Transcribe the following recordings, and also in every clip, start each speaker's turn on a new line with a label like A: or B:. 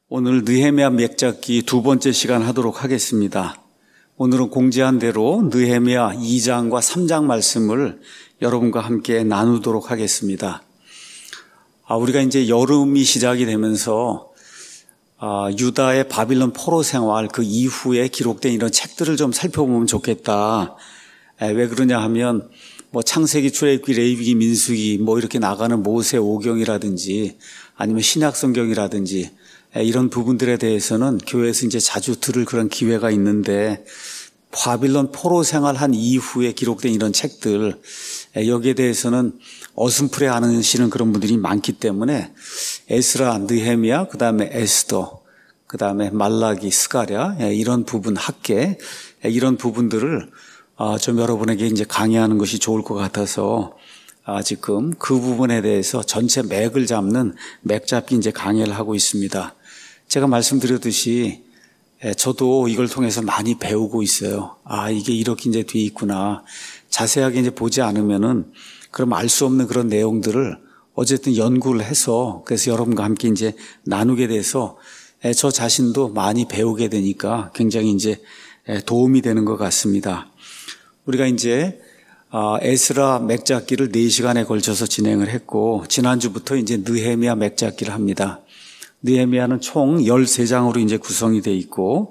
A: 오늘 느헤미야 맥잡기 두 번째 시간 하도록 하겠습니다. 오늘은 공지한 대로 느헤미야 2장과 3장 말씀을 여러분과 함께 나누도록 하겠습니다. 우리가 이제 여름이 시작이 되면서 유다의 바빌론 포로 생활 그 이후에 기록된 이런 책들을 좀 살펴보면 좋겠다. 왜 그러냐 하면 창세기, 출애굽기, 레위기, 민수기 이렇게 나가는 모세 오경이라든지 아니면 신약 성경이라든지 이런 부분들에 대해서는 교회에서 이제 자주 들을 그런 기회가 있는데 바빌론 포로 생활한 이후에 기록된 이런 책들 여기에 대해서는 어슴푸레 아시는 그런 분들이 많기 때문에 에스라, 느헤미야, 그다음에 에스더, 그다음에 말라기, 스가랴 이런 부분 학계 이런 부분들을 좀 여러분에게 이제 강의하는 것이 좋을 것 같아서 지금 그 부분에 대해서 전체 맥을 잡는 맥잡기 이제 강의를 하고 있습니다. 제가 말씀드렸듯이 저도 이걸 통해서 많이 배우고 있어요. 이게 이렇게 이제 돼 있구나. 자세하게 이제 보지 않으면은 그럼 알 수 없는 그런 내용들을 어쨌든 연구를 해서 그래서 여러분과 함께 이제 나누게 돼서 저 자신도 많이 배우게 되니까 굉장히 이제 도움이 되는 것 같습니다. 우리가 이제 에스라 맥잡기를 4시간에 걸쳐서 진행을 했고 지난주부터 이제 느헤미야 맥잡기를 합니다. 느헤미야는 총 13장으로 이제 구성이 되어 있고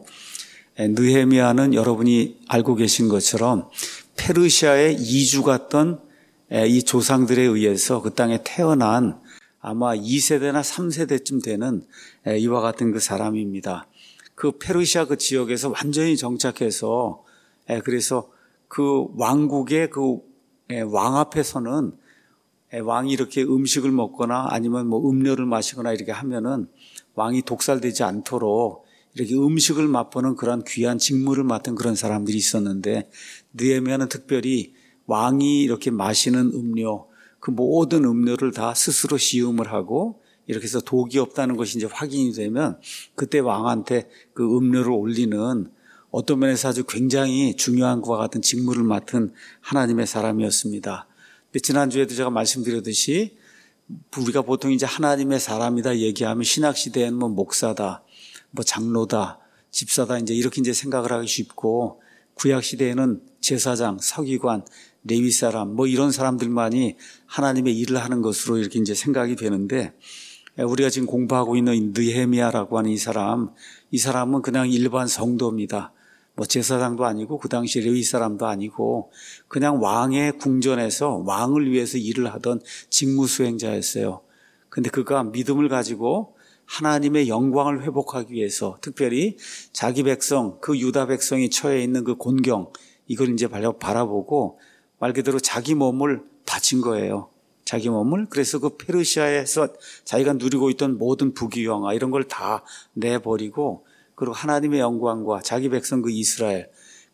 A: 느헤미야는 여러분이 알고 계신 것처럼 페르시아에 이주 갔던 이 조상들에 의해서 그 땅에 태어난 아마 2세대나 3세대쯤 되는 이와 같은 그 사람입니다. 그 페르시아 그 지역에서 완전히 정착해서 그래서 그 왕국의 그 왕 앞에서는 왕이 이렇게 음식을 먹거나 아니면 음료를 마시거나 이렇게 하면은 왕이 독살되지 않도록 이렇게 음식을 맛보는 그런 귀한 직무를 맡은 그런 사람들이 있었는데 느헤미야는 특별히 왕이 이렇게 마시는 음료 그 모든 음료를 다 스스로 시음을 하고 이렇게 해서 독이 없다는 것이 이제 확인이 되면 그때 왕한테 그 음료를 올리는 어떤 면에서 아주 굉장히 중요한 것과 같은 직무를 맡은 하나님의 사람이었습니다. 지난주에도 제가 말씀드렸듯이 우리가 보통 이제 하나님의 사람이다 얘기하면 신학시대에는 목사다, 장로다, 집사다 이제 이렇게 이제 생각을 하기 쉽고 구약시대에는 제사장, 서기관, 레위 사람 이런 사람들만이 하나님의 일을 하는 것으로 이렇게 이제 생각이 되는데 우리가 지금 공부하고 있는 느헤미야라고 하는 이 사람은 그냥 일반 성도입니다. 제사장도 아니고 그 당시 레위 사람도 아니고 그냥 왕의 궁전에서 왕을 위해서 일을 하던 직무 수행자였어요. 근데 그가 믿음을 가지고 하나님의 영광을 회복하기 위해서 특별히 자기 백성, 그 유다 백성이 처해 있는 그 곤경 이걸 이제 바라보고 말 그대로 자기 몸을 바친 거예요. 자기 몸을. 그래서 그 페르시아에서 자기가 누리고 있던 모든 부귀영화 이런 걸 다 내버리고 그리고 하나님의 영광과 자기 백성 그 이스라엘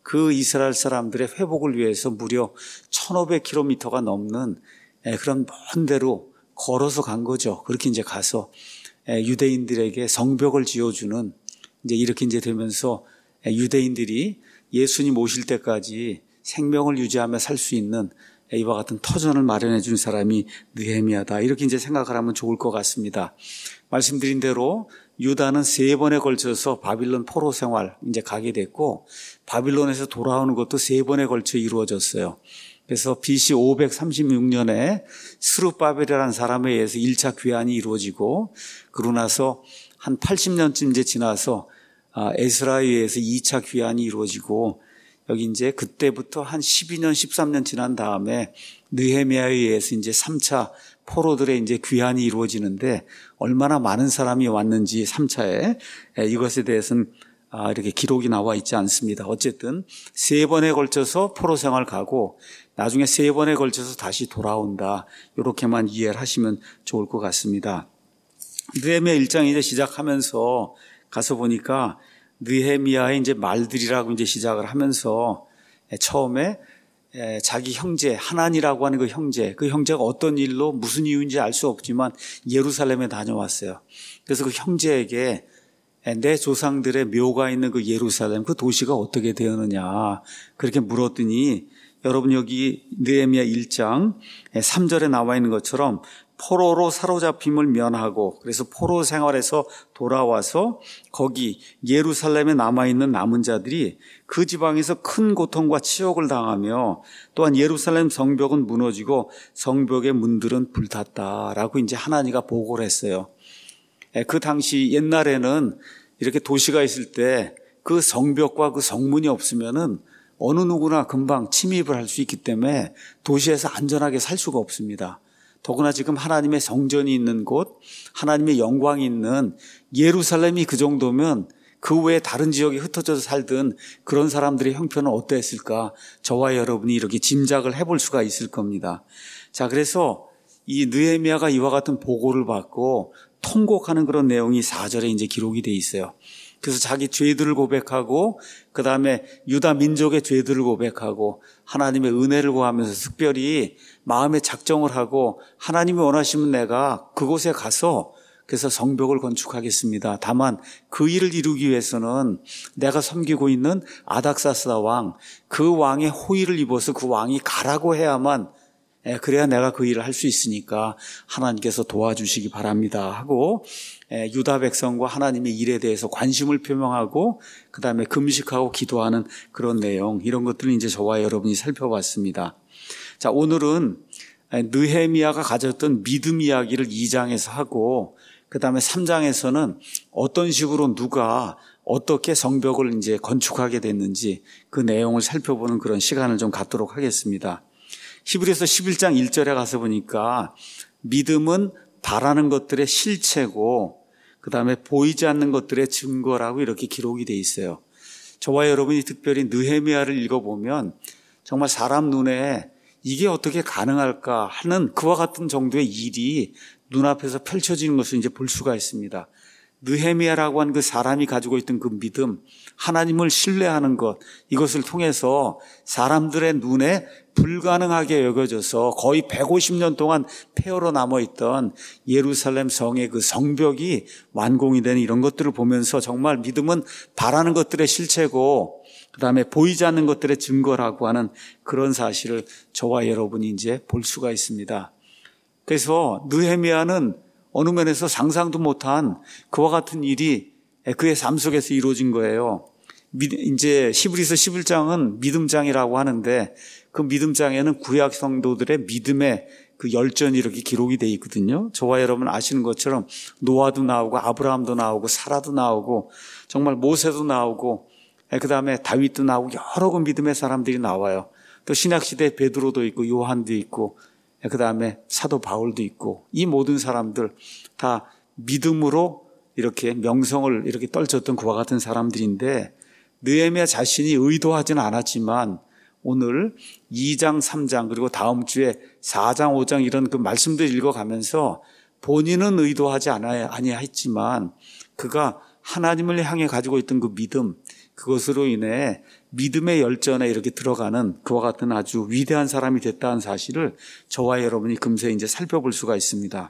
A: 사람들의 회복을 위해서 무려 1500km가 넘는 그런 먼 데로 걸어서 간 거죠. 그렇게 이제 가서 유대인들에게 성벽을 지어주는 이제 이렇게 이제 되면서 유대인들이 예수님 오실 때까지 생명을 유지하며 살 수 있는 이와 같은 터전을 마련해 준 사람이 느헤미야다. 이렇게 이제 생각을 하면 좋을 것 같습니다. 말씀드린 대로 유다는 3번에 걸쳐서 바빌론 포로 생활 이제 가게 됐고 바빌론에서 돌아오는 것도 3번에 걸쳐 이루어졌어요. 그래서 BC 536년에 스룹바벨이라는 사람에 의해서 1차 귀환이 이루어지고 그러고 나서 한 80년쯤 이제 지나서 에스라에 의해서 2차 귀환이 이루어지고 여기 이제 그때부터 한 12년, 13년 지난 다음에 느헤미야에 의해서 이제 3차 포로들의 이제 귀환이 이루어지는데 얼마나 많은 사람이 왔는지 3차에 이것에 대해서는 이렇게 기록이 나와 있지 않습니다. 어쨌든 3번에 걸쳐서 포로 생활 가고 나중에 3번에 걸쳐서 다시 돌아온다. 이렇게만 이해를 하시면 좋을 것 같습니다. 느헤미야 1장 이제 시작하면서 가서 보니까 느헤미야의 이제 말들이라고 이제 시작을 하면서 처음에 자기 형제 하난이라고 하는 그 형제가 어떤 일로 무슨 이유인지 알 수 없지만 예루살렘에 다녀왔어요. 그래서 그 형제에게 내 조상들의 묘가 있는 그 예루살렘 그 도시가 어떻게 되었느냐 그렇게 물었더니 여러분 여기 느헤미야 1장 3절에 나와 있는 것처럼 포로로 사로잡힘을 면하고 그래서 포로 생활에서 돌아와서 거기 예루살렘에 남아있는 남은 자들이 그 지방에서 큰 고통과 치욕을 당하며 또한 예루살렘 성벽은 무너지고 성벽의 문들은 불탔다라고 이제 하나니가 보고를 했어요. 그 당시 옛날에는 이렇게 도시가 있을 때 그 성벽과 그 성문이 없으면은 어느 누구나 금방 침입을 할 수 있기 때문에 도시에서 안전하게 살 수가 없습니다. 더구나 지금 하나님의 성전이 있는 곳, 하나님의 영광이 있는 예루살렘이 그 정도면 그 외에 다른 지역에 흩어져서 살던 그런 사람들의 형편은 어땠을까? 저와 여러분이 이렇게 짐작을 해볼 수가 있을 겁니다. 자, 그래서 이 느헤미야가 이와 같은 보고를 받고 통곡하는 그런 내용이 4절에 이제 기록이 돼 있어요. 그래서 자기 죄들을 고백하고 그 다음에 유다 민족의 죄들을 고백하고 하나님의 은혜를 구하면서 특별히 마음의 작정을 하고 하나님이 원하시면 내가 그곳에 가서 그래서 성벽을 건축하겠습니다. 다만 그 일을 이루기 위해서는 내가 섬기고 있는 아닥사스다 왕, 그 왕의 호의를 입어서 그 왕이 가라고 해야만 그래야 내가 그 일을 할 수 있으니까 하나님께서 도와주시기 바랍니다 하고 유다 백성과 하나님의 일에 대해서 관심을 표명하고 그 다음에 금식하고 기도하는 그런 내용, 이런 것들을 이제 저와 여러분이 살펴봤습니다. 자, 오늘은 느헤미야가 가졌던 믿음 이야기를 2장에서 하고 그 다음에 3장에서는 어떤 식으로 누가 어떻게 성벽을 이제 건축하게 됐는지 그 내용을 살펴보는 그런 시간을 좀 갖도록 하겠습니다. 히브리서 11장 1절에 가서 보니까 믿음은 바라는 것들의 실체고 그 다음에 보이지 않는 것들의 증거라고 이렇게 기록이 돼 있어요. 저와 여러분이 특별히 느헤미야를 읽어보면 정말 사람 눈에 이게 어떻게 가능할까 하는 그와 같은 정도의 일이 눈앞에서 펼쳐지는 것을 이제 볼 수가 있습니다. 느헤미야라고 하는 그 사람이 가지고 있던 그 믿음, 하나님을 신뢰하는 것, 이것을 통해서 사람들의 눈에 불가능하게 여겨져서 거의 150년 동안 폐허로 남아있던 예루살렘 성의 그 성벽이 완공이 되는 이런 것들을 보면서 정말 믿음은 바라는 것들의 실체고 그 다음에 보이지 않는 것들의 증거라고 하는 그런 사실을 저와 여러분이 이제 볼 수가 있습니다. 그래서 느헤미야는 어느 면에서 상상도 못한 그와 같은 일이 그의 삶 속에서 이루어진 거예요. 이제 히브리서 11장은 믿음장이라고 하는데 그 믿음장에는 구약 성도들의 믿음의 그 열전이 이렇게 기록이 되어 있거든요. 저와 여러분 아시는 것처럼 노아도 나오고 아브라함도 나오고 사라도 나오고 정말 모세도 나오고 그 다음에 다윗도 나오고 여러 그 믿음의 사람들이 나와요. 또 신약시대에 베드로도 있고 요한도 있고 그 다음에 사도 바울도 있고 이 모든 사람들 다 믿음으로 이렇게 명성을 이렇게 떨쳤던 그와 같은 사람들인데 느헤미야 자신이 의도하지는 않았지만 오늘 2장, 3장 그리고 다음 주에 4장, 5장 이런 그 말씀들 읽어가면서 본인은 의도하지 아니했지만 그가 하나님을 향해 가지고 있던 그 믿음, 그것으로 인해 믿음의 열전에 이렇게 들어가는 그와 같은 아주 위대한 사람이 됐다는 사실을 저와 여러분이 금세 이제 살펴볼 수가 있습니다.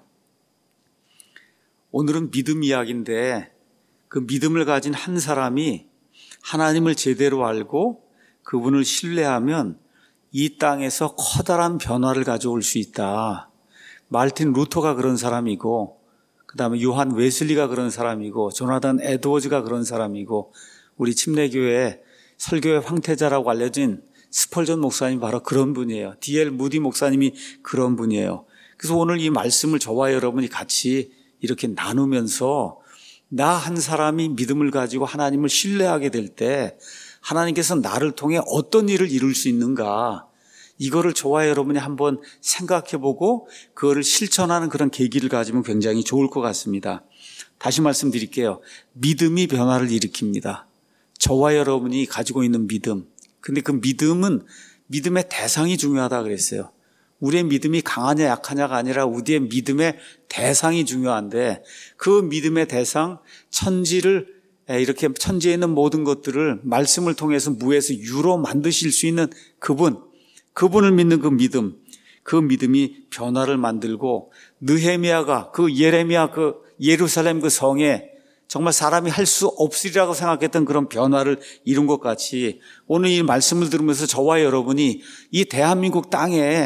A: 오늘은 믿음 이야기인데 그 믿음을 가진 한 사람이 하나님을 제대로 알고 그분을 신뢰하면 이 땅에서 커다란 변화를 가져올 수 있다. 말틴 루터가 그런 사람이고 그 다음에 요한 웨슬리가 그런 사람이고 조나단 에드워즈가 그런 사람이고 우리 침례교회 설교의 황태자라고 알려진 스펄전 목사님이 바로 그런 분이에요. D.L. 무디 목사님이 그런 분이에요. 그래서 오늘 이 말씀을 저와 여러분이 같이 이렇게 나누면서 나 한 사람이 믿음을 가지고 하나님을 신뢰하게 될 때 하나님께서 나를 통해 어떤 일을 이룰 수 있는가, 이거를 저와 여러분이 한번 생각해보고 그거를 실천하는 그런 계기를 가지면 굉장히 좋을 것 같습니다. 다시 말씀드릴게요. 믿음이 변화를 일으킵니다. 저와 여러분이 가지고 있는 믿음. 근데 그 믿음은 믿음의 대상이 중요하다 그랬어요. 우리의 믿음이 강하냐 약하냐가 아니라 우리의 믿음의 대상이 중요한데 그 믿음의 대상, 천지를 이렇게 천지에 있는 모든 것들을 말씀을 통해서 무에서 유로 만드실 수 있는 그분을 믿는 그 믿음이 변화를 만들고 느헤미야가 그 예레미야 그 예루살렘 그 성에 정말 사람이 할 수 없으리라고 생각했던 그런 변화를 이룬 것 같이 오늘 이 말씀을 들으면서 저와 여러분이 이 대한민국 땅에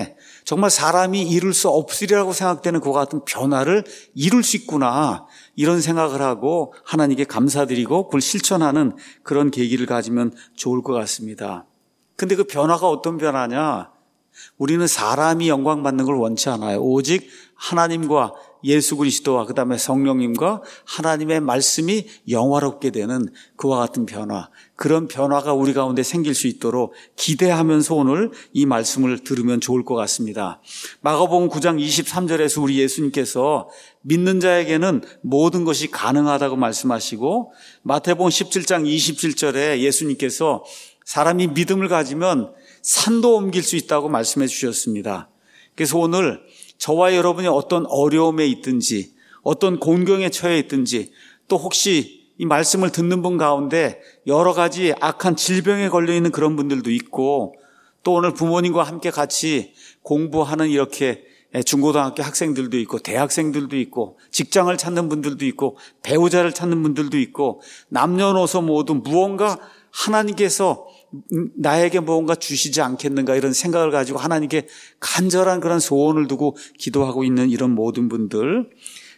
A: 정말 사람이 이룰 수 없으리라고 생각되는 그와 같은 변화를 이룰 수 있구나, 이런 생각을 하고 하나님께 감사드리고 그걸 실천하는 그런 계기를 가지면 좋을 것 같습니다. 근데 그 변화가 어떤 변화냐? 우리는 사람이 영광받는 걸 원치 않아요. 오직 하나님과 예수 그리스도와 그 다음에 성령님과 하나님의 말씀이 영화롭게 되는 그와 같은 변화, 그런 변화가 우리 가운데 생길 수 있도록 기대하면서 오늘 이 말씀을 들으면 좋을 것 같습니다. 마가복음 9장 23절에서 우리 예수님께서 믿는 자에게는 모든 것이 가능하다고 말씀하시고, 마태복음 17장 27절에 예수님께서 사람이 믿음을 가지면 산도 옮길 수 있다고 말씀해 주셨습니다. 그래서 오늘 저와 여러분이 어떤 어려움에 있든지, 어떤 곤경에 처해 있든지, 또 혹시 이 말씀을 듣는 분 가운데 여러 가지 악한 질병에 걸려 있는 그런 분들도 있고, 또 오늘 부모님과 함께 같이 공부하는 이렇게 중고등학교 학생들도 있고, 대학생들도 있고, 직장을 찾는 분들도 있고, 배우자를 찾는 분들도 있고, 남녀노소 모두 무언가 하나님께서 나에게 무언가 주시지 않겠는가, 이런 생각을 가지고 하나님께 간절한 그런 소원을 두고 기도하고 있는 이런 모든 분들,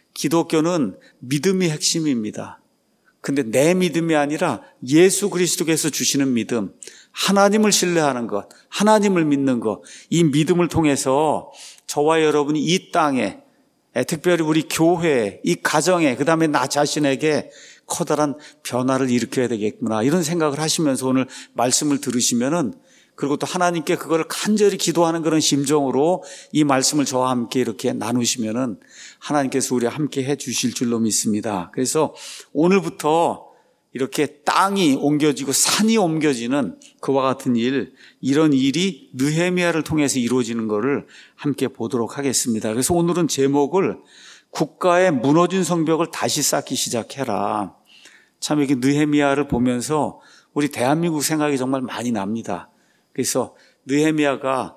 A: 기독교는 믿음이 핵심입니다. 근데 내 믿음이 아니라 예수 그리스도께서 주시는 믿음, 하나님을 신뢰하는 것, 하나님을 믿는 것, 이 믿음을 통해서 저와 여러분이 이 땅에, 특별히 우리 교회에, 이 가정에, 그 다음에 나 자신에게 커다란 변화를 일으켜야 되겠구나, 이런 생각을 하시면서 오늘 말씀을 들으시면은, 그리고 또 하나님께 그걸 간절히 기도하는 그런 심정으로 이 말씀을 저와 함께 이렇게 나누시면은 하나님께서 우리와 함께 해 주실 줄로 믿습니다. 그래서 오늘부터 이렇게 땅이 옮겨지고 산이 옮겨지는 그와 같은 일, 이런 일이 느헤미야를 통해서 이루어지는 것을 함께 보도록 하겠습니다. 그래서 오늘은 제목을 국가의 무너진 성벽을 다시 쌓기 시작해라. 참 이렇게 느헤미야를 보면서 우리 대한민국 생각이 정말 많이 납니다. 그래서 느헤미야가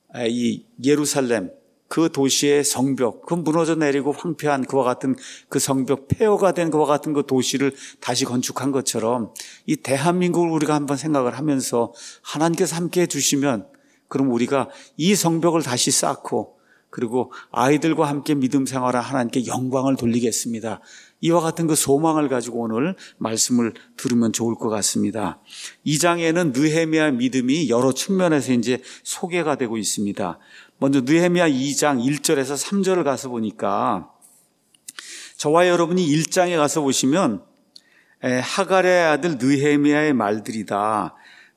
A: 이 예루살렘 그 도시의 성벽, 그 무너져 내리고 황폐한 그와 같은 그 성벽, 폐허가 된 그와 같은 그 도시를 다시 건축한 것처럼 이 대한민국을 우리가 한번 생각을 하면서 하나님께서 함께 해주시면, 그럼 우리가 이 성벽을 다시 쌓고, 그리고 아이들과 함께 믿음 생활을 하나님께 영광을 돌리겠습니다. 이와 같은 그 소망을 가지고 오늘 말씀을 들으면 좋을 것 같습니다. 2장에는 느헤미야 믿음이 여러 측면에서 이제 소개가 되고 있습니다. 먼저 느헤미야 2장 1절에서 3절을 가서 보니까, 저와 여러분이 1장에 가서 보시면 하갈의 아들 느헤미야의 말들이다.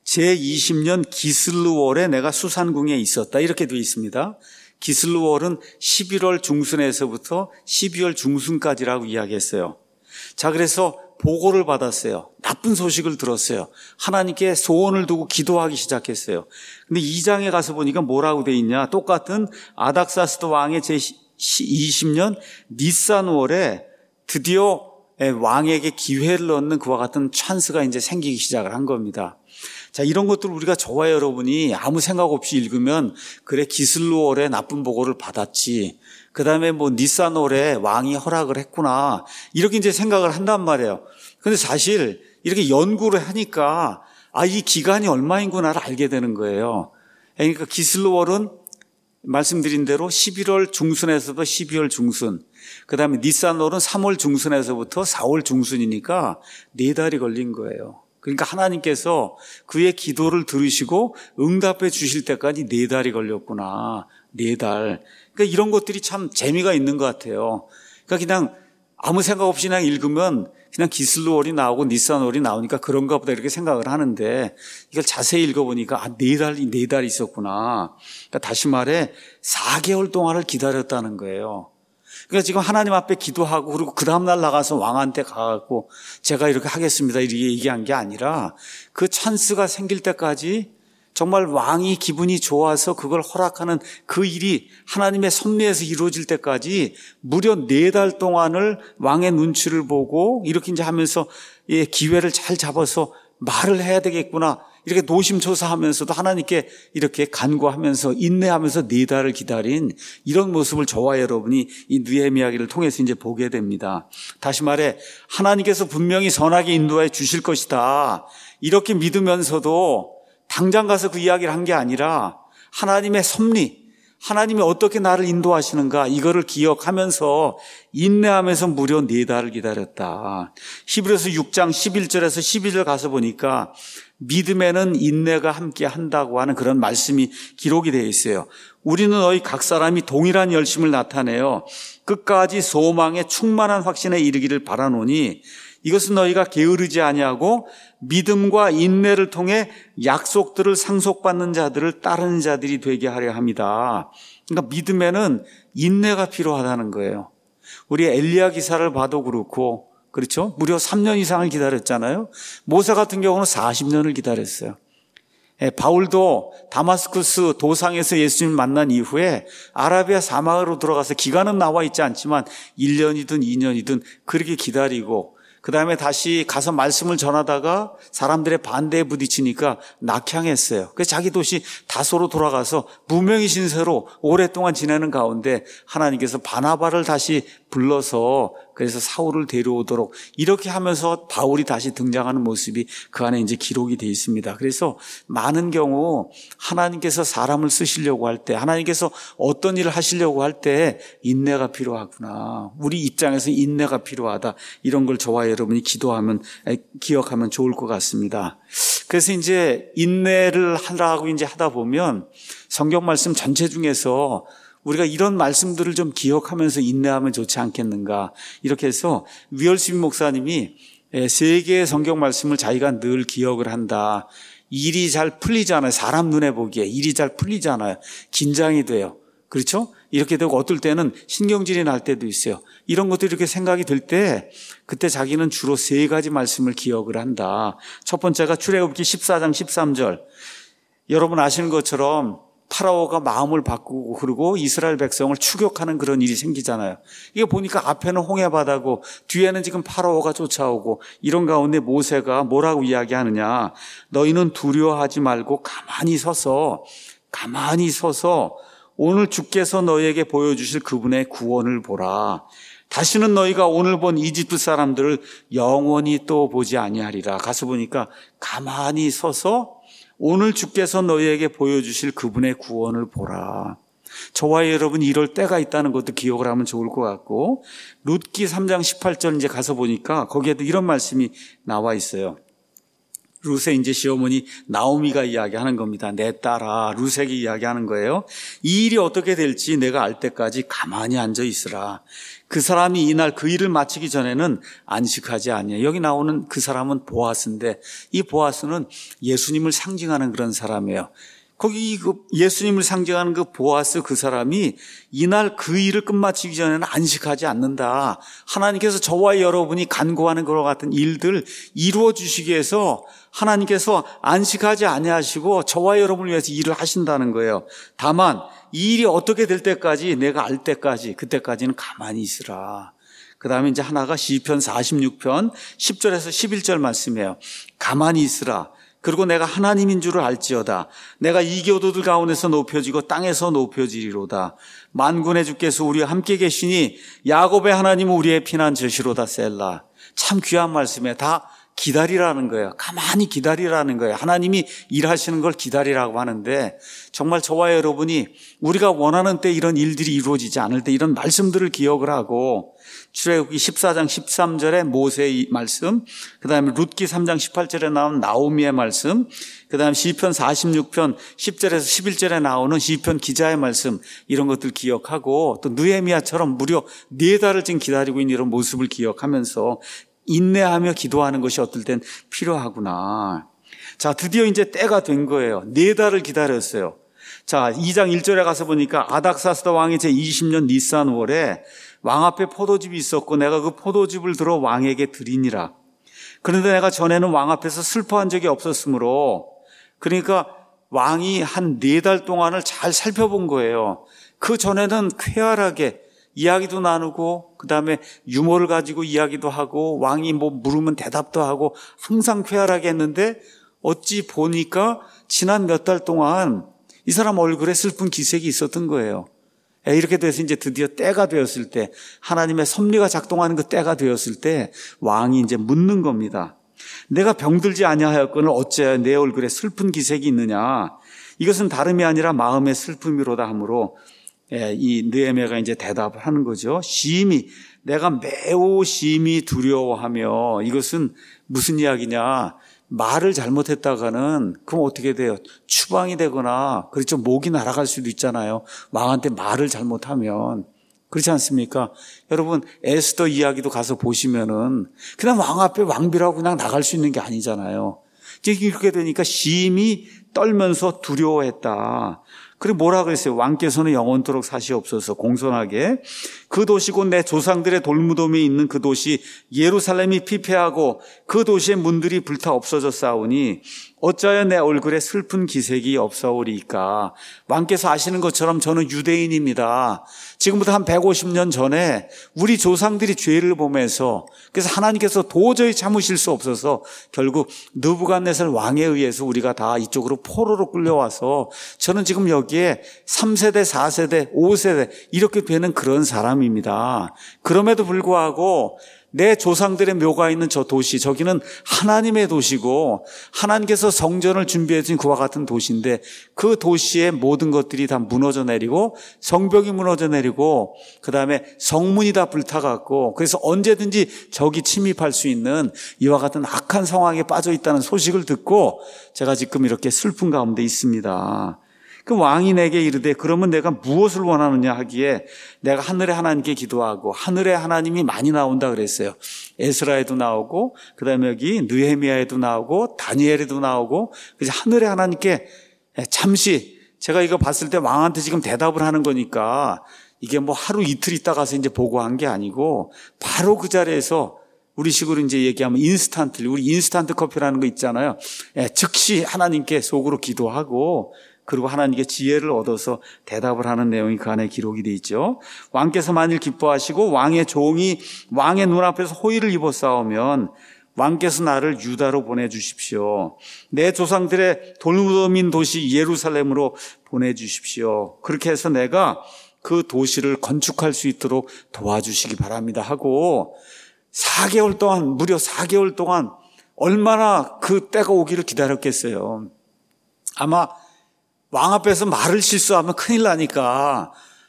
A: 제20년 기슬루월에 내가 수산궁에 있었다, 이렇게 되어 있습니다. 기슬루월은 11월 중순에서부터 12월 중순까지라고 이야기했어요. 자, 그래서 보고를 받았어요. 나쁜 소식을 들었어요. 하나님께 소원을 두고 기도하기 시작했어요. 근데 2장에 가서 보니까 뭐라고 돼 있냐? 똑같은 아닥사스도 왕의 제20년 니산월에 드디어 왕에게 기회를 얻는 그와 같은 찬스가 이제 생기기 시작을 한 겁니다. 자, 이런 것들을 우리가 저와 여러분이 아무 생각 없이 읽으면, 그래, 기슬루월에 나쁜 보고를 받았지, 그 다음에 뭐 니산월에 왕이 허락을 했구나, 이렇게 이제 생각을 한단 말이에요. 근데 사실 이렇게 연구를 하니까 이 기간이 얼마인구나를 알게 되는 거예요. 그러니까 기슬루월은 말씀드린 대로 11월 중순에서부터 12월 중순, 그 다음에 니산월은 3월 중순에서부터 4월 중순이니까 4달이 걸린 거예요. 그러니까 하나님께서 그의 기도를 들으시고 응답해 주실 때까지 4달이 걸렸구나. 4달. 그러니까 이런 것들이 참 재미가 있는 것 같아요. 그러니까 그냥 아무 생각 없이 그냥 읽으면 그냥 기슬루월이 나오고 니산월이 나오니까 그런가 보다 이렇게 생각을 하는데, 이걸 자세히 읽어보니까 4달이 있었구나. 그러니까 다시 말해 4개월 동안을 기다렸다는 거예요. 그러니까 지금 하나님 앞에 기도하고, 그리고 그 다음날 나가서 왕한테 가고 제가 이렇게 하겠습니다, 이렇게 얘기한 게 아니라, 그 찬스가 생길 때까지 정말 왕이 기분이 좋아서 그걸 허락하는 그 일이 하나님의 섭리에서 이루어질 때까지 무려 4달 동안을 왕의 눈치를 보고 이렇게 이제 하면서 기회를 잘 잡아서 말을 해야 되겠구나, 이렇게 노심초사하면서도 하나님께 이렇게 간구하면서 인내하면서 4달을 기다린 이런 모습을 저와 여러분이 이 느헤미야기를 통해서 이제 보게 됩니다. 다시 말해 하나님께서 분명히 선하게 인도해 주실 것이다, 이렇게 믿으면서도 당장 가서 그 이야기를 한 게 아니라 하나님의 섭리, 하나님이 어떻게 나를 인도하시는가 이거를 기억하면서 인내하면서 무려 4달을 기다렸다. 히브리서 6장 11절에서 12절 가서 보니까 믿음에는 인내가 함께 한다고 하는 그런 말씀이 기록이 되어 있어요. 우리는 너희 각 사람이 동일한 열심을 나타내어 끝까지 소망의 충만한 확신에 이르기를 바라노니 이것은 너희가 게으르지 아니하고 믿음과 인내를 통해 약속들을 상속받는 자들을 따르는 자들이 되게 하려 합니다. 그러니까 믿음에는 인내가 필요하다는 거예요. 우리 엘리야 기사를 봐도 그렇고, 그렇죠? 무려 3년 이상을 기다렸잖아요. 모세 같은 경우는 40년을 기다렸어요. 바울도 다마스쿠스 도상에서 예수님을 만난 이후에 아라비아 사막으로 들어가서 기간은 나와 있지 않지만 1년이든 2년이든 그렇게 기다리고 그 다음에 다시 가서 말씀을 전하다가 사람들의 반대에 부딪히니까 낙향했어요. 그래서 자기 도시 다소로 돌아가서 무명의 신세로 오랫동안 지내는 가운데 하나님께서 바나바를 다시 불러서 그래서 사울을 데려오도록 이렇게 하면서 바울이 다시 등장하는 모습이 그 안에 이제 기록이 되어 있습니다. 그래서 많은 경우 하나님께서 사람을 쓰시려고 할 때, 하나님께서 어떤 일을 하시려고 할 때 인내가 필요하구나. 우리 입장에서 인내가 필요하다. 이런 걸 저와 여러분이 기억하면 좋을 것 같습니다. 그래서 이제 인내를 하라고 이제 하다 보면 성경 말씀 전체 중에서 우리가 이런 말씀들을 좀 기억하면서 인내하면 좋지 않겠는가. 이렇게 해서 위얼스비 목사님이 3개의 성경 말씀을 자기가 늘 기억을 한다. 일이 잘 풀리잖아요. 사람 눈에 보기에 일이 잘 풀리잖아요. 긴장이 돼요. 그렇죠? 이렇게 되고 어떨 때는 신경질이 날 때도 있어요. 이런 것들이 이렇게 생각이 들 때 그때 자기는 주로 3가지 말씀을 기억을 한다. 첫 번째가 출애굽기 14장 13절. 여러분 아시는 것처럼 파라오가 마음을 바꾸고 그러고 이스라엘 백성을 추격하는 그런 일이 생기잖아요. 이게 보니까 앞에는 홍해바다고 뒤에는 지금 파라오가 쫓아오고 이런 가운데 모세가 뭐라고 이야기하느냐. 너희는 두려워하지 말고 가만히 서서 오늘 주께서 너희에게 보여주실 그분의 구원을 보라. 다시는 너희가 오늘 본 이집트 사람들을 영원히 또 보지 아니하리라. 가서 보니까 가만히 서서 오늘 주께서 너희에게 보여주실 그분의 구원을 보라. 저와 여러분이 이럴 때가 있다는 것도 기억을 하면 좋을 것 같고, 룻기 3장 18절 이제 가서 보니까 거기에도 이런 말씀이 나와 있어요. 룻의 이제 시어머니 나오미가 이야기하는 겁니다. 내 딸아, 룻에게 이야기하는 거예요. 이 일이 어떻게 될지 내가 알 때까지 가만히 앉아 있으라. 그 사람이 이날 그 일을 마치기 전에는 안식하지 아니해. 여기 나오는 그 사람은 보아스인데 이 보아스는 예수님을 상징하는 그런 사람이에요. 거기 예수님을 상징하는 그 보아스 그 사람이 이날 그 일을 끝마치기 전에는 안식하지 않는다. 하나님께서 저와 여러분이 간구하는 것과 같은 일들 이루어 주시기 위해서 하나님께서 안식하지 아니하시고 저와 여러분을 위해서 일을 하신다는 거예요. 다만 이 일이 어떻게 될 때까지 내가 알 때까지 그때까지는 가만히 있으라. 그 다음에 이제 하나가 시편 46편 10절에서 11절 말씀이에요. 가만히 있으라. 그리고 내가 하나님인 줄을 알지어다. 내가 이교도들 가운데서 높여지고 땅에서 높여지리로다. 만군의 주께서 우리와 함께 계시니 야곱의 하나님은 우리의 피난처시로다. 셀라. 참 귀한 말씀에 다 기다리라는 거예요. 가만히 기다리라는 거예요. 하나님이 일하시는 걸 기다리라고 하는데 정말 저와 여러분이 우리가 원하는 때 이런 일들이 이루어지지 않을 때 이런 말씀들을 기억을 하고 출애굽기 14장 13절에 모세의 말씀, 그 다음에 룻기 3장 18절에 나온 나오미의 말씀, 그 다음에 시편 46편 10절에서 11절에 나오는 시편 기자의 말씀 이런 것들 기억하고 또 느헤미야처럼 무려 4달을 지금 기다리고 있는 이런 모습을 기억하면서 인내하며 기도하는 것이 어떨 땐 필요하구나. 자, 드디어 이제 때가 된 거예요. 4달을 기다렸어요. 자, 2장 1절에 가서 보니까 아닥사스다 왕이 제20년 니산월에 왕 앞에 포도즙이 있었고 내가 그 포도즙을 들어 왕에게 드리니라. 그런데 내가 전에는 왕 앞에서 슬퍼한 적이 없었으므로 그러니까 왕이 한 4달 동안을 잘 살펴본 거예요. 그 전에는 쾌활하게 이야기도 나누고 그다음에 유머를 가지고 이야기도 하고 왕이 뭐 물으면 대답도 하고 항상 쾌활하게 했는데 어찌 보니까 지난 몇 달 동안 이 사람 얼굴에 슬픈 기색이 있었던 거예요. 이렇게 돼서 이제 드디어 때가 되었을 때 하나님의 섭리가 작동하는 그 때가 되었을 때 왕이 이제 묻는 겁니다. 내가 병들지 아니하였거늘 어찌하여 내 얼굴에 슬픈 기색이 있느냐. 이것은 다름이 아니라 마음의 슬픔이로다 하므로 이 느헤미야가 이제 대답을 하는 거죠. 내가 매우 심히 두려워하며, 이것은 무슨 이야기냐? 말을 잘못했다가는 그럼 어떻게 돼요? 추방이 되거나, 그렇죠, 목이 날아갈 수도 있잖아요. 왕한테 말을 잘못하면. 그렇지 않습니까? 여러분, 에스더 이야기도 가서 보시면은 그냥 왕 앞에 왕비라고 그냥 나갈 수 있는 게 아니잖아요. 이렇게 되니까 심히 떨면서 두려워했다. 그리고 뭐라 그랬어요? 왕께서는 영원토록 사시옵소서, 공손하게. 그 도시 곧 내 조상들의 돌무덤이 있는 그 도시 예루살렘이 피폐하고 그 도시의 문들이 불타 없어졌사오니 어찌하여 내 얼굴에 슬픈 기색이 없사오리이까. 왕께서 아시는 것처럼 저는 유대인입니다. 지금부터 한 150년 전에 우리 조상들이 죄를 범해서, 그래서 하나님께서 도저히 참으실 수 없어서 결국 느부갓네살 왕에 의해서 우리가 다 이쪽으로 포로로 끌려와서 저는 지금 여기에 3세대, 4세대, 5세대 이렇게 되는 그런 사람입니다. 그럼에도 불구하고 내 조상들의 묘가 있는 저 도시, 저기는 하나님의 도시고 하나님께서 성전을 준비해 주신 그와 같은 도시인데 그 도시의 모든 것들이 다 무너져 내리고 성벽이 무너져 내리고 그다음에 성문이 다 불타갖고 그래서 언제든지 적이 침입할 수 있는 이와 같은 악한 상황에 빠져 있다는 소식을 듣고 제가 지금 이렇게 슬픈 가운데 있습니다. 그 왕이 내게 이르되 그러면 내가 무엇을 원하느냐 하기에 내가 하늘의 하나님께 기도하고 하늘의 하나님이 많이 나온다 그랬어요. 에스라에도 나오고 그다음에 여기 느헤미야에도 나오고 다니엘에도 나오고 그래서 하늘의 하나님께 잠시 제가 이거 봤을 때 왕한테 지금 대답을 하는 거니까 이게 뭐 하루 이틀 있다 가서 이제 보고한 게 아니고 바로 그 자리에서 우리 식으로 이제 얘기하면 우리 인스턴트 커피라는 거 있잖아요. 즉시 하나님께 속으로 기도하고 그리고 하나님께 지혜를 얻어서 대답을 하는 내용이 그 안에 기록이 되어 있죠. 왕께서 만일 기뻐하시고 왕의 종이 왕의 눈앞에서 호의를 입었사오면 왕께서 나를 유다로 보내주십시오. 내 조상들의 돌무덤인 도시 예루살렘으로 보내주십시오. 그렇게 해서 내가 그 도시를 건축할 수 있도록 도와주시기 바랍니다 하고 4개월 동안, 무려 4개월 동안 얼마나 그 때가 오기를 기다렸겠어요. 아마 왕 앞에서 말을 실수하면 큰일 나니까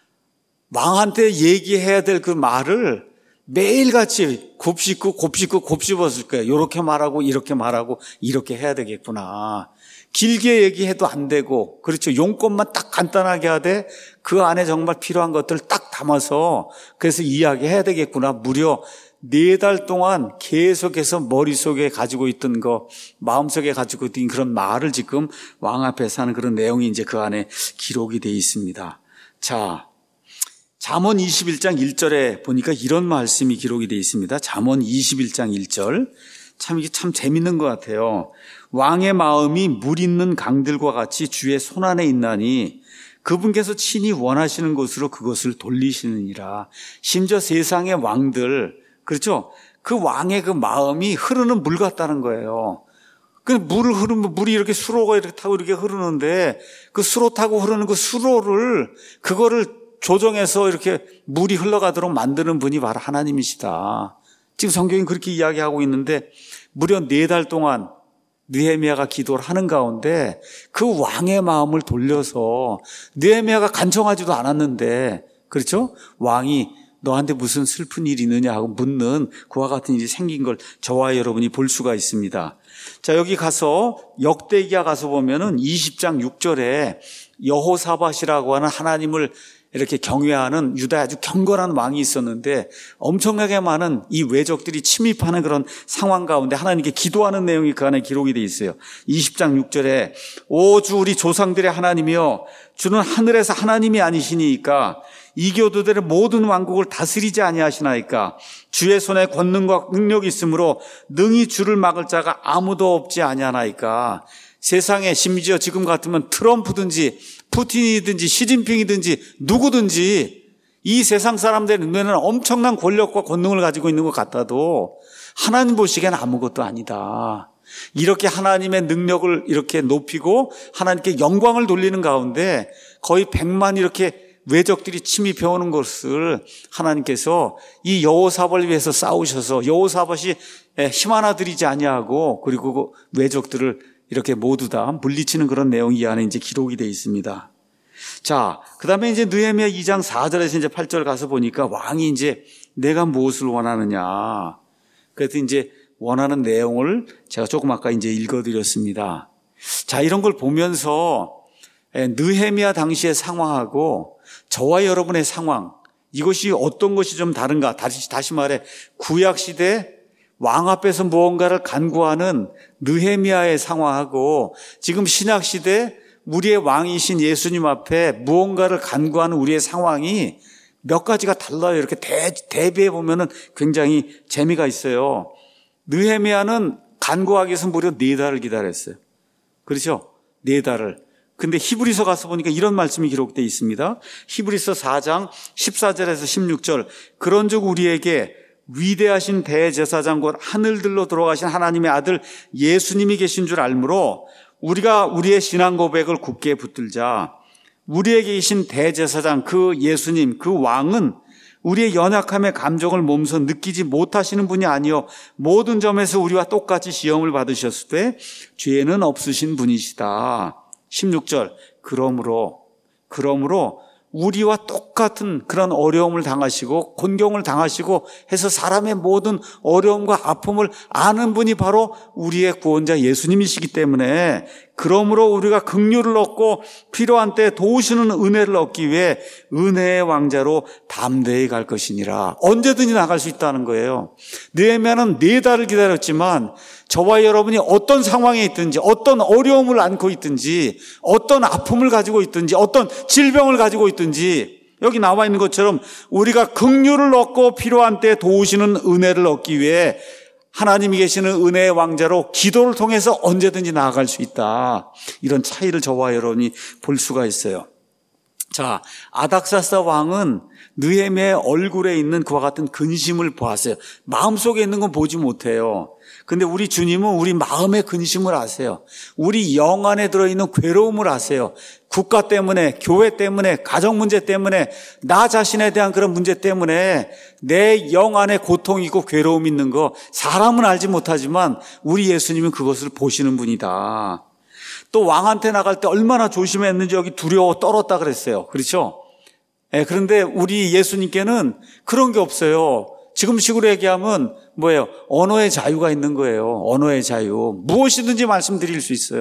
A: 왕한테 얘기해야 될 그 말을 매일같이 곱씹었을 거예요. 이렇게 말하고 이렇게 말하고 이렇게 해야 되겠구나. 길게 얘기해도 안 되고, 그렇죠. 용건만 딱 간단하게 하되 그 안에 정말 필요한 것들을 딱 담아서 그래서 이야기해야 되겠구나. 무려 4달 동안 계속해서 머릿속에 가지고 있던 거, 마음속에 가지고 있던 그런 말을 지금 왕 앞에서 하는 그런 내용이 이제 그 안에 기록이 되어 있습니다. 자, 잠언 21장 1절에 보니까 이런 말씀이 기록이 되어 있습니다. 잠언 21장 1절. 이게 참 재밌는 것 같아요. 왕의 마음이 물 있는 강들과 같이 주의 손안에 있나니 그분께서 친히 원하시는 곳으로 그것을 돌리시느니라. 심지어 세상의 왕들, 그렇죠? 그 왕의 그 마음이 흐르는 물 같다는 거예요. 그 물을 흐르면 물이 이렇게 수로가 이렇게 타고 이렇게 흐르는데 그 수로 타고 흐르는 그 수로를 그거를 조정해서 이렇게 물이 흘러가도록 만드는 분이 바로 하나님이시다. 지금 성경이 그렇게 이야기하고 있는데 무려 4달 동안 느헤미야가 기도를 하는 가운데 그 왕의 마음을 돌려서 느헤미야가 간청하지도 않았는데 그렇죠? 왕이 너한테 무슨 슬픈 일이 있느냐 하고 묻는 그와 같은 일이 생긴 걸 저와 여러분이 볼 수가 있습니다. 자, 여기 가서 역대기야 가서 보면은 20장 6절에 여호사밧이라고 하는 하나님을 이렇게 경외하는 유다의 아주 경건한 왕이 있었는데 엄청나게 많은 이 외적들이 침입하는 그런 상황 가운데 하나님께 기도하는 내용이 그 안에 기록이 되어 있어요. 20장 6절에 오 주 우리 조상들의 하나님이여 주는 하늘에서 하나님이 아니시니까 이교도들의 모든 왕국을 다스리지 아니하시나이까 주의 손에 권능과 능력이 있으므로 능히 주를 막을 자가 아무도 없지 아니하나이까. 세상에 심지어 지금 같으면 트럼프든지 푸틴이든지 시진핑이든지 누구든지 이 세상 사람들의 눈에는 엄청난 권력과 권능을 가지고 있는 것 같아도 하나님 보시기엔 아무것도 아니다. 이렇게 하나님의 능력을 이렇게 높이고 하나님께 영광을 돌리는 가운데 거의 100만 이렇게 외적들이 침입해 오는 것을 하나님께서 이 여호사밧을 위해서 싸우셔서 여호사밧이 힘 하나 들이지 아니하고 그리고 그 외적들을 이렇게 모두 다 물리치는 그런 내용이 이 안에 이제 기록이 되어 있습니다. 자, 그 다음에 이제 느헤미야 2장 4절에서 이제 8절 가서 보니까 왕이 이제 내가 무엇을 원하느냐. 그래서 이제 원하는 내용을 제가 조금 아까 이제 읽어드렸습니다. 자, 이런 걸 보면서 느헤미야 당시의 상황하고 저와 여러분의 상황, 이것이 어떤 것이 좀 다른가? 다시 말해, 구약시대 왕 앞에서 무언가를 간구하는 느헤미야의 상황하고 지금 신약시대 우리의 왕이신 예수님 앞에 무언가를 간구하는 우리의 상황이 몇 가지가 달라요. 이렇게 대비해 보면은 굉장히 재미가 있어요. 느헤미야는 간구하기 위해서 무려 4달을 기다렸어요. 그렇죠? 4달을. 근데 히브리서 가서 보니까 이런 말씀이 기록되어 있습니다. 히브리서 4장 14절에서 16절. 그런즉 우리에게 위대하신 대제사장 곧 하늘들로 들어가신 하나님의 아들 예수님이 계신 줄 알므로 우리가 우리의 신앙 고백을 굳게 붙들자. 우리에게 계신 대제사장 그 예수님 그 왕은 우리의 연약함의 감정을 몸소 느끼지 못하시는 분이 아니요 모든 점에서 우리와 똑같이 시험을 받으셨을 때 죄는 없으신 분이시다. 16절. 그러므로 우리와 똑같은 그런 어려움을 당하시고 곤경을 당하시고 해서 사람의 모든 어려움과 아픔을 아는 분이 바로 우리의 구원자 예수님이시기 때문에 그러므로 우리가 긍휼을 얻고 필요한 때 도우시는 은혜를 얻기 위해 은혜의 왕자로 담대히 갈 것이니라. 언제든지 나갈 수 있다는 거예요. 느헤미야는 4달을 기다렸지만 저와 여러분이 어떤 상황에 있든지 어떤 어려움을 안고 있든지 어떤 아픔을 가지고 있든지 어떤 질병을 가지고 있든지 여기 나와 있는 것처럼 우리가 긍휼을 얻고 필요한 때 도우시는 은혜를 얻기 위해 하나님이 계시는 은혜의 왕자로 기도를 통해서 언제든지 나아갈 수 있다. 이런 차이를 저와 여러분이 볼 수가 있어요. 자, 아닥사스다 왕은 느헤미야의 얼굴에 있는 그와 같은 근심을 보았어요. 마음속에 있는 건 보지 못해요. 근데 우리 주님은 우리 마음의 근심을 아세요. 우리 영 안에 들어있는 괴로움을 아세요. 국가 때문에, 교회 때문에, 가정 문제 때문에, 나 자신에 대한 그런 문제 때문에 내 영 안에 고통이 있고 괴로움이 있는 거 사람은 알지 못하지만 우리 예수님은 그것을 보시는 분이다. 또 왕한테 나갈 때 얼마나 조심했는지 여기 두려워 떨었다 그랬어요. 그렇죠? 그런데 우리 예수님께는 그런 게 없어요. 지금식으로 얘기하면 뭐예요? 언어의 자유가 있는 거예요. 언어의 자유. 무엇이든지 말씀드릴 수 있어요.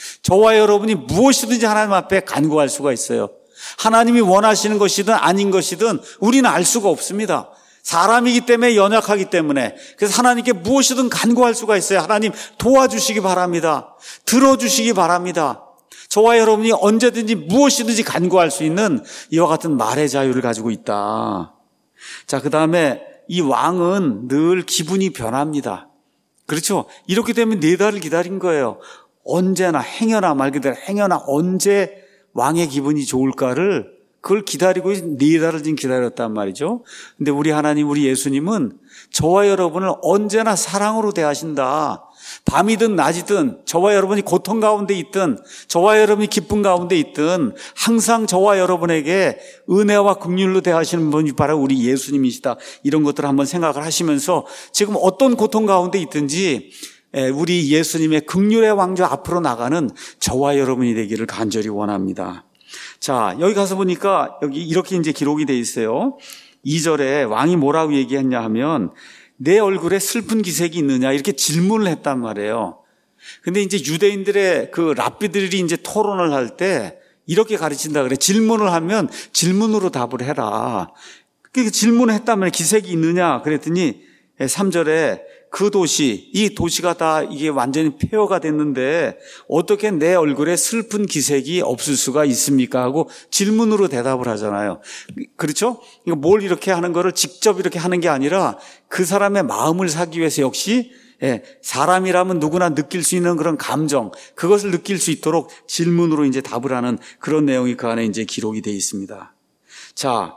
A: 저와 여러분이 무엇이든지 하나님 앞에 간구할 수가 있어요. 하나님이 원하시는 것이든 아닌 것이든 우리는 알 수가 없습니다. 사람이기 때문에 연약하기 때문에 그래서 하나님께 무엇이든 간구할 수가 있어요. 하나님 도와주시기 바랍니다. 들어주시기 바랍니다. 저와 여러분이 언제든지 무엇이든지 간구할 수 있는 이와 같은 말의 자유를 가지고 있다. 자, 그 다음에 이 왕은 늘 기분이 변합니다. 그렇죠? 이렇게 되면 4달을 기다린 거예요. 언제나 행여나 말 그대로 행여나 언제 왕의 기분이 좋을까를 그걸 기다리고 4달을 지금 기다렸단 말이죠. 근데 우리 하나님, 우리 예수님은 저와 여러분을 언제나 사랑으로 대하신다. 밤이든 낮이든 저와 여러분이 고통 가운데 있든 저와 여러분이 기쁨 가운데 있든 항상 저와 여러분에게 은혜와 긍휼로 대하시는 분이 바로 우리 예수님이시다. 이런 것들을 한번 생각을 하시면서 지금 어떤 고통 가운데 있든지 우리 예수님의 긍휼의 왕좌 앞으로 나가는 저와 여러분이 되기를 간절히 원합니다. 자, 여기 가서 보니까 여기 이렇게 이제 기록이 돼 있어요. 2절에 왕이 뭐라고 얘기했냐 하면 내 얼굴에 슬픈 기색이 있느냐 이렇게 질문을 했단 말이에요. 근데 이제 유대인들의 그 랍비들이 이제 토론을 할 때 이렇게 가르친다 그래. 질문을 하면 질문으로 답을 해라. 그 질문을 했단 말이에요. 기색이 있느냐 그랬더니 3절에 그 도시, 이 도시가 다 이게 완전히 폐허가 됐는데 어떻게 내 얼굴에 슬픈 기색이 없을 수가 있습니까? 하고 질문으로 대답을 하잖아요. 그렇죠? 이거 뭘 이렇게 하는 거를 직접 이렇게 하는 게 아니라 그 사람의 마음을 사기 위해서 역시 사람이라면 누구나 느낄 수 있는 그런 감정, 그것을 느낄 수 있도록 질문으로 이제 답을 하는 그런 내용이 그 안에 이제 기록이 되어 있습니다. 자,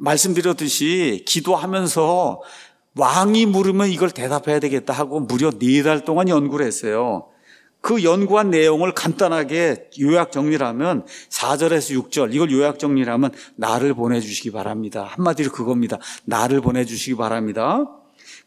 A: 말씀드렸듯이 기도하면서 왕이 물으면 이걸 대답해야 되겠다 하고 무려 4달 동안 연구를 했어요. 그 연구한 내용을 간단하게 요약 정리를 하면 4절에서 6절 이걸 요약 정리를 하면 나를 보내주시기 바랍니다. 한마디로 그겁니다. 나를 보내주시기 바랍니다.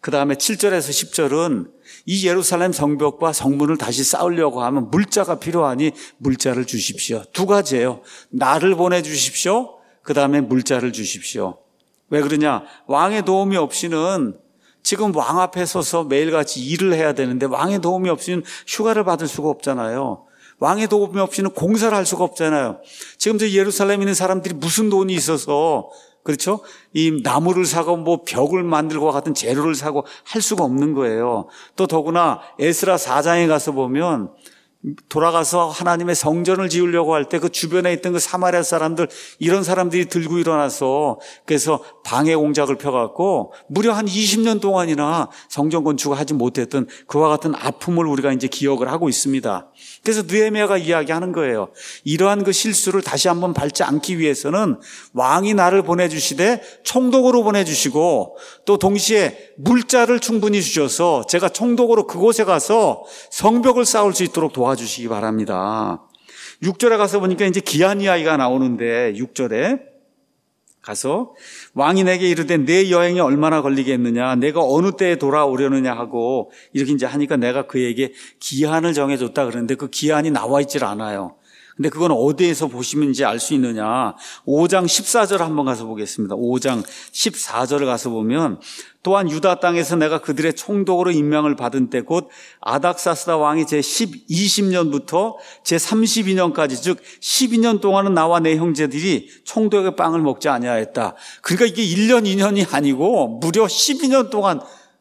A: 그 다음에 7절에서 10절은 이 예루살렘 성벽과 성문을 다시 쌓으려고 하면 물자가 필요하니 물자를 주십시오. 두 가지예요. 나를 보내주십시오. 그 다음에 물자를 주십시오. 왜 그러냐? 왕의 도움이 없이는 지금 왕 앞에 서서 매일같이 일을 해야 되는데 왕의 도움이 없이는 휴가를 받을 수가 없잖아요. 왕의 도움이 없이는 공사를 할 수가 없잖아요. 지금 저 예루살렘에 있는 사람들이 무슨 돈이 있어서 그렇죠? 이 나무를 사고 뭐 벽을 만들고 같은 재료를 사고 할 수가 없는 거예요. 또 더구나 에스라 4장에 가서 보면 돌아가서 하나님의 성전을 지으려고 할 때 그 주변에 있던 그 사마리아 사람들 이런 사람들이 들고 일어나서 그래서 방해 공작을 펴갖고 무려 한 20년 동안이나 성전 건축을 하지 못했던 그와 같은 아픔을 우리가 이제 기억을 하고 있습니다. 그래서 느헤미야가 이야기하는 거예요. 이러한 그 실수를 다시 한번 밟지 않기 위해서는 왕이 나를 보내주시되 총독으로 보내주시고 또 동시에 물자를 충분히 주셔서 제가 총독으로 그곳에 가서 성벽을 쌓을 수 있도록 도와주시기 바랍니다. 6절에 가서 보니까 이제 기한 이야기가 나오는데 6절에 가서 왕이 내게 이르되 내 여행이 얼마나 걸리겠느냐 내가 어느 때에 돌아오려느냐 하고 이렇게 이제 하니까 내가 그에게 기한을 정해줬다 그러는데 그 기한이 나와 있질 않아요. 근데 그건 어디에서 보시면 이제 알 수 있느냐. 5장 14절 한번 가서 보겠습니다. 5장 14절을 가서 보면 또한 유다 땅에서 내가 그들의 총독으로 임명을 받은 때 곧 아닥사스다 왕이 제 20년부터 제 32년까지 즉 12년 동안은 나와 내 형제들이 총독의 빵을 먹지 아니하였다. 그러니까 이게 1년 2년이 아니고 무려 12년 동안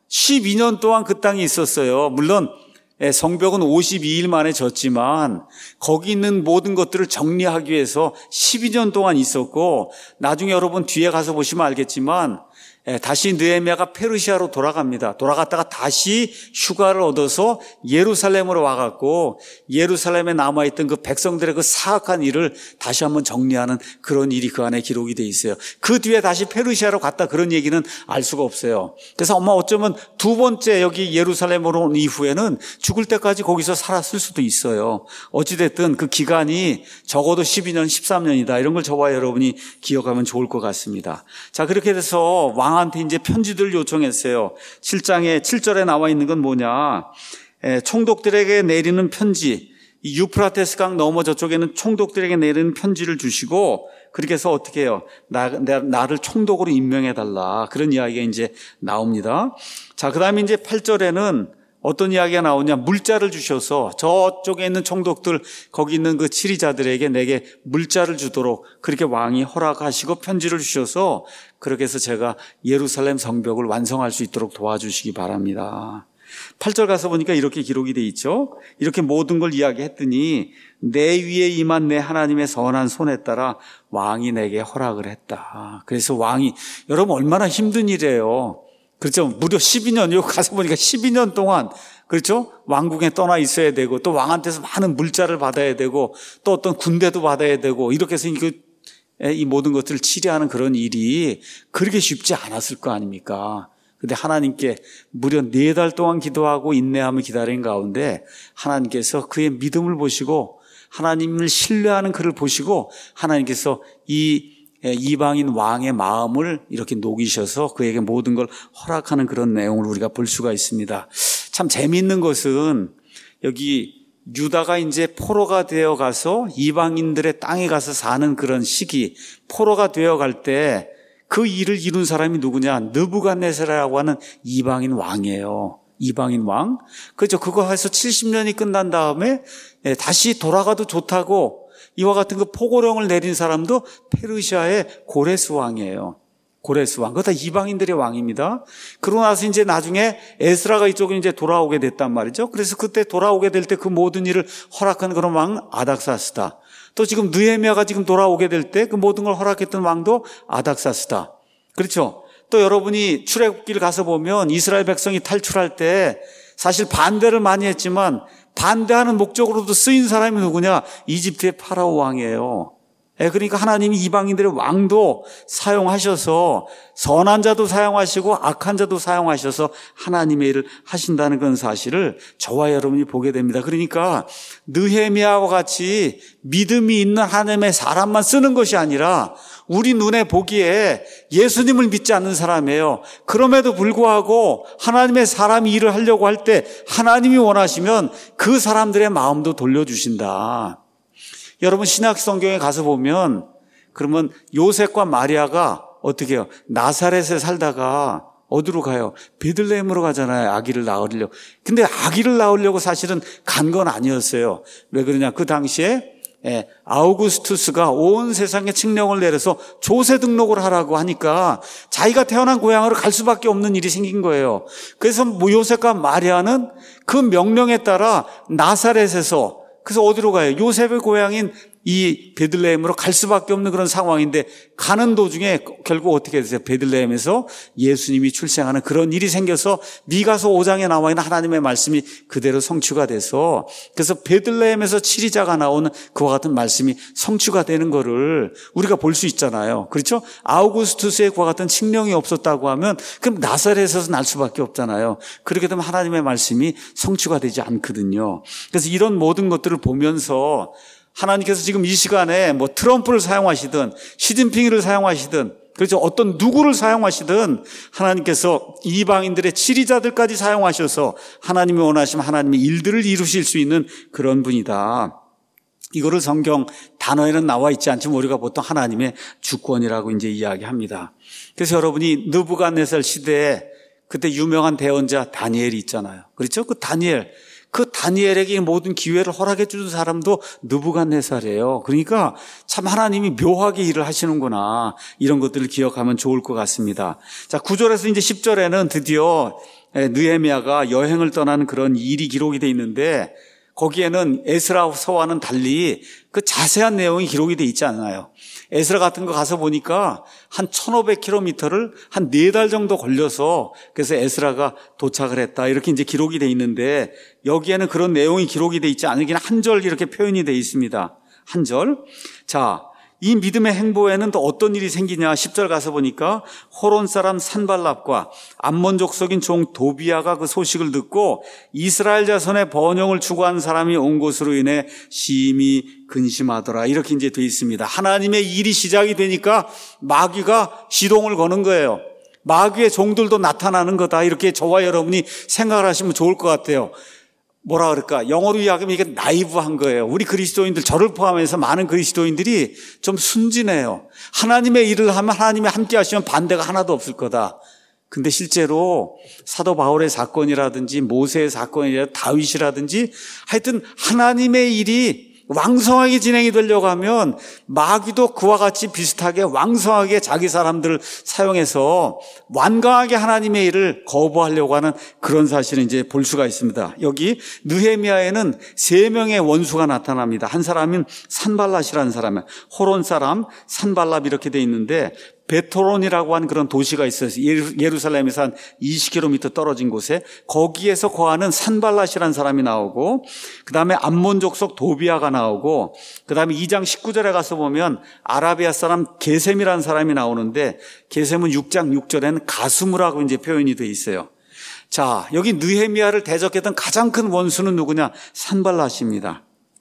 A: 그 땅이 있었어요. 물론 성벽은 52일 만에 졌지만 거기 있는 모든 것들을 정리하기 위해서 12년 동안 있었고 나중에 여러분 뒤에 가서 보시면 알겠지만 다시 느헤미야가 페르시아로 돌아갑니다. 돌아갔다가 다시 휴가를 얻어서 예루살렘으로 와갖고 예루살렘에 남아있던 그 백성들의 그 사악한 일을 다시 한번 정리하는 그런 일이 그 안에 기록이 돼 있어요. 그 뒤에 다시 페르시아로 갔다 그런 얘기는 알 수가 없어요. 그래서 아마 어쩌면 두 번째 여기 예루살렘으로 온 이후에는 죽을 때까지 거기서 살았을 수도 있어요. 어찌됐든 그 기간이 적어도 12년, 13년이다. 이런 걸 저와 여러분이 기억하면 좋을 것 같습니다. 자, 그렇게 돼서 왕한테 이제 편지들을 요청했어요. 7장에 7절에 나와 있는 건 뭐냐? 총독들에게 내리는 편지. 이 유프라테스 강 넘어 저쪽에는 총독들에게 내리는 편지를 주시고 그렇게 해서 어떻게 해요? 나를 총독으로 임명해달라. 그런 이야기가 이제 나옵니다. 자, 그 다음에 이제 8절에는 어떤 이야기가 나오냐? 물자를 주셔서 저쪽에 있는 총독들 거기 있는 그 치리자들에게 내게 물자를 주도록 그렇게 왕이 허락하시고 편지를 주셔서 그렇게 해서 제가 예루살렘 성벽을 완성할 수 있도록 도와주시기 바랍니다. 8절 가서 보니까 이렇게 기록이 돼 있죠. 이렇게 모든 걸 이야기했더니 내 위에 임한 내 하나님의 선한 손에 따라 왕이 내게 허락을 했다. 그래서 왕이 여러분 얼마나 힘든 일이에요. 그렇죠. 무려 12년, 여기 가서 보니까 12년 동안, 그렇죠. 왕궁에 떠나 있어야 되고, 또 왕한테서 많은 물자를 받아야 되고, 또 어떤 군대도 받아야 되고, 이렇게 해서 이 모든 것들을 치료하는 그런 일이 그렇게 쉽지 않았을 거 아닙니까? 근데 하나님께 무려 4달 동안 기도하고 인내하며 기다린 가운데 하나님께서 그의 믿음을 보시고, 하나님을 신뢰하는 그를 보시고, 하나님께서 이방인 왕의 마음을 이렇게 녹이셔서 그에게 모든 걸 허락하는 그런 내용을 우리가 볼 수가 있습니다. 참 재미있는 것은 여기 유다가 이제 포로가 되어 가서 이방인들의 땅에 가서 사는 그런 시기, 포로가 되어 갈 때 그 일을 이룬 사람이 누구냐? 느부갓네살이라고 하는 이방인 왕이에요. 이방인 왕. 그렇죠. 그거 해서 70년이 끝난 다음에 다시 돌아가도 좋다고 이와 같은 그 포고령을 내린 사람도 페르시아의 고레스 왕이에요. 고레스 왕. 그거 다 이방인들의 왕입니다. 그러고 나서 이제 나중에 에스라가 이쪽에 이제 돌아오게 됐단 말이죠. 그래서 그때 돌아오게 될 때 그 모든 일을 허락한 그런 왕 아닥사스다. 또 지금 느헤미야가 지금 돌아오게 될 때 그 모든 걸 허락했던 왕도 아닥사스다. 그렇죠. 또 여러분이 출애굽기를 가서 보면 이스라엘 백성이 탈출할 때 사실 반대를 많이 했지만 반대하는 목적으로도 쓰인 사람이 누구냐? 이집트의 파라오 왕이에요. 그러니까 하나님이 이방인들의 왕도 사용하셔서 선한 자도 사용하시고 악한 자도 사용하셔서 하나님의 일을 하신다는 그런 사실을 저와 여러분이 보게 됩니다. 그러니까 느헤미야와 같이 믿음이 있는 하나님의 사람만 쓰는 것이 아니라 우리 눈에 보기에 예수님을 믿지 않는 사람이에요. 그럼에도 불구하고 하나님의 사람이 일을 하려고 할 때 하나님이 원하시면 그 사람들의 마음도 돌려주신다. 여러분 신약 성경에 가서 보면 그러면 요셉과 마리아가 어떻게 해요? 나사렛에 살다가 어디로 가요? 베들레헴으로 가잖아요. 아기를 낳으려고. 근데 아기를 낳으려고 사실은 간 건 아니었어요. 왜 그러냐? 그 당시에 아우구스투스가 온 세상에 칙령을 내려서 조세 등록을 하라고 하니까 자기가 태어난 고향으로 갈 수밖에 없는 일이 생긴 거예요. 그래서 요셉과 마리아는 그 명령에 따라 나사렛에서 그래서 어디로 가요? 요셉의 고향인 이 베들레헴으로 갈 수밖에 없는 그런 상황인데 가는 도중에 결국 어떻게 됐어요? 베들레헴에서 예수님이 출생하는 그런 일이 생겨서 미가서 5장에 나와 있는 하나님의 말씀이 그대로 성취가 돼서 그래서 베들레헴에서 치리자가 나오는 그와 같은 말씀이 성취가 되는 거를 우리가 볼 수 있잖아요. 그렇죠? 아우구스투스의 그와 같은 칙령이 없었다고 하면 그럼 나사렛에서 날 수밖에 없잖아요. 그렇게 되면 하나님의 말씀이 성취가 되지 않거든요. 그래서 이런 모든 것들을 보면서 하나님께서 지금 이 시간에 뭐 트럼프를 사용하시든 시진핑을 사용하시든 그렇죠. 어떤 누구를 사용하시든 하나님께서 이방인들의 치리자들까지 사용하셔서 하나님이 원하시면 하나님의 일들을 이루실 수 있는 그런 분이다. 이거를 성경 단어에는 나와 있지 않지만 우리가 보통 하나님의 주권이라고 이제 이야기합니다. 그래서 여러분이 느부갓네살 시대에 그때 유명한 대언자 다니엘이 있잖아요. 그렇죠? 그 다니엘에게 모든 기회를 허락해 주는 사람도 느부갓네살이에요. 그러니까 참 하나님이 묘하게 일을 하시는구나. 이런 것들을 기억하면 좋을 것 같습니다. 자, 9절에서 이제 10절에는 드디어 느헤미야가 여행을 떠나는 그런 일이 기록이 돼 있는데 거기에는 에스라서와는 달리 그 자세한 내용이 기록이 돼 있지 않아요. 에스라 같은 거 가서 보니까 한 1500km를 한 4달 정도 걸려서 그래서 에스라가 도착을 했다. 이렇게 이제 기록이 돼 있는데 여기에는 그런 내용이 기록이 돼 있지 않으긴 한 절 이렇게 표현이 돼 있습니다. 한 절. 자, 이 믿음의 행보에는 또 어떤 일이 생기냐 10절 가서 보니까 호론 사람 산발랍과 암몬 족속인 종 도비아가 그 소식을 듣고 이스라엘 자손의 번영을 추구하는 사람이 온 것으로 인해 심히 근심하더라. 이렇게 이제 돼 있습니다. 하나님의 일이 시작이 되니까 마귀가 시동을 거는 거예요. 마귀의 종들도 나타나는 거다. 이렇게 저와 여러분이 생각을 하시면 좋을 것 같아요. 뭐라 그럴까? 영어로 이야기하면 이게 나이브한 거예요. 우리 그리스도인들, 저를 포함해서 많은 그리스도인들이 좀 순진해요. 하나님의 일을 하면 하나님이 함께 하시면 반대가 하나도 없을 거다. 근데 실제로 사도 바울의 사건이라든지 모세의 사건이라든지 다윗이라든지 하여튼 하나님의 일이 왕성하게 진행이 되려고 하면 마귀도 그와 같이 비슷하게 왕성하게 자기 사람들을 사용해서 완강하게 하나님의 일을 거부하려고 하는 그런 사실을 이제 볼 수가 있습니다. 여기 느헤미야에는 3명의 원수가 나타납니다. 한 사람은 산발랏이라는 사람이에요. 호론 사람, 산발랍 이렇게 돼 있는데 베토론이라고 하는 그런 도시가 있어요. 예루살렘에서 한 20km 떨어진 곳에 거기에서 거하는 산발랏이라는 사람이 나오고 그다음에 암몬 족속 도비아가 나오고 그다음에 2장 19절에 가서 보면 아라비아 사람 게셈이라는 사람이 나오는데 게셈은 6장 6절에는 가스무라고 이제 표현이 되어 있어요. 자, 여기 느헤미야를 대적했던 가장 큰 원수는 누구냐? 산발랏입니다.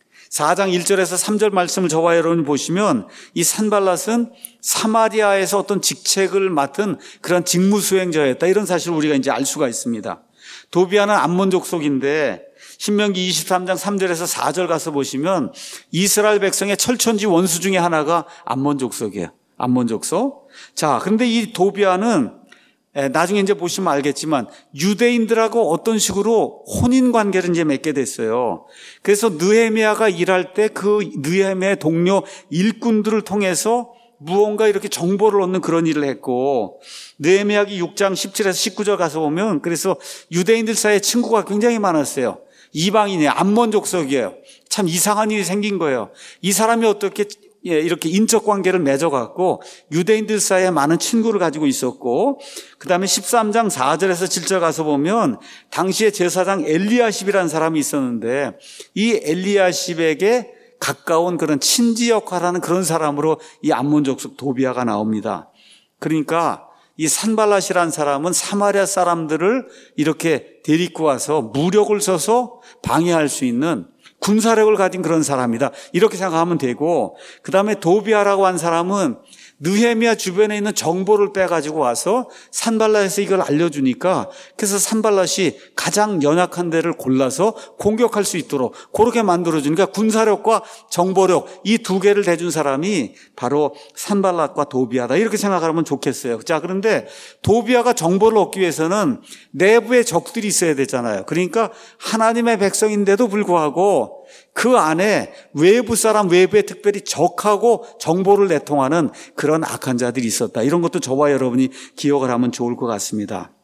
A: 4장 1절에서 3절 말씀을 저와 여러분이 보시면 이 산발랏은 사마리아에서 어떤 직책을 맡은 그런 직무 수행자였다. 이런 사실을 우리가 이제 알 수가 있습니다. 도비아는 암몬 족속인데 신명기 23장 3절에서 4절 가서 보시면 이스라엘 백성의 철천지 원수 중에 하나가 암몬 족속이에요. 암몬 족속. 자, 그런데 이 도비아는 나중에 이제 보시면 알겠지만 유대인들하고 어떤 식으로 혼인 관계를 이제 맺게 됐어요. 그래서 느헤미야가 일할 때 그 느헤미야의 동료 일꾼들을 통해서 무언가 이렇게 정보를 얻는 그런 일을 했고 느헤미야기 6장 17에서 19절 가서 보면 그래서 유대인들 사이에 친구가 굉장히 많았어요. 이방인이에요. 암몬 족속이에요. 참 이상한 일이 생긴 거예요. 이 사람이 어떻게 이렇게 인적 관계를 맺어갖고 유대인들 사이에 많은 친구를 가지고 있었고 그 다음에 13장 4절에서 7절 가서 보면 당시에 제사장 엘리야십이라는 사람이 있었는데 이 엘리야십에게 가까운 그런 친지 역할하는 그런 사람으로 이 암몬 족속 도비아가 나옵니다. 그러니까 이 산발랏이라는 사람은 사마리아 사람들을 이렇게 데리고 와서 무력을 써서 방해할 수 있는 군사력을 가진 그런 사람이다. 이렇게 생각하면 되고 그다음에 도비아라고 한 사람은 느헤미야 주변에 있는 정보를 빼가지고 와서 산발랏에서 이걸 알려주니까 그래서 산발랏이 가장 연약한 데를 골라서 공격할 수 있도록 그렇게 만들어주니까 군사력과 정보력 이 두 개를 대준 사람이 바로 산발랏과 도비아다 이렇게 생각하면 좋겠어요. 자, 그런데 도비아가 정보를 얻기 위해서는 내부에 적들이 있어야 되잖아요. 그러니까 하나님의 백성인데도 불구하고 그 안에 외부 사람, 외부에 특별히 적하고 정보를 내통하는 그런 악한 자들이 있었다. 이런 것도 저와 여러분이 기억을 하면 좋을 것 같습니다.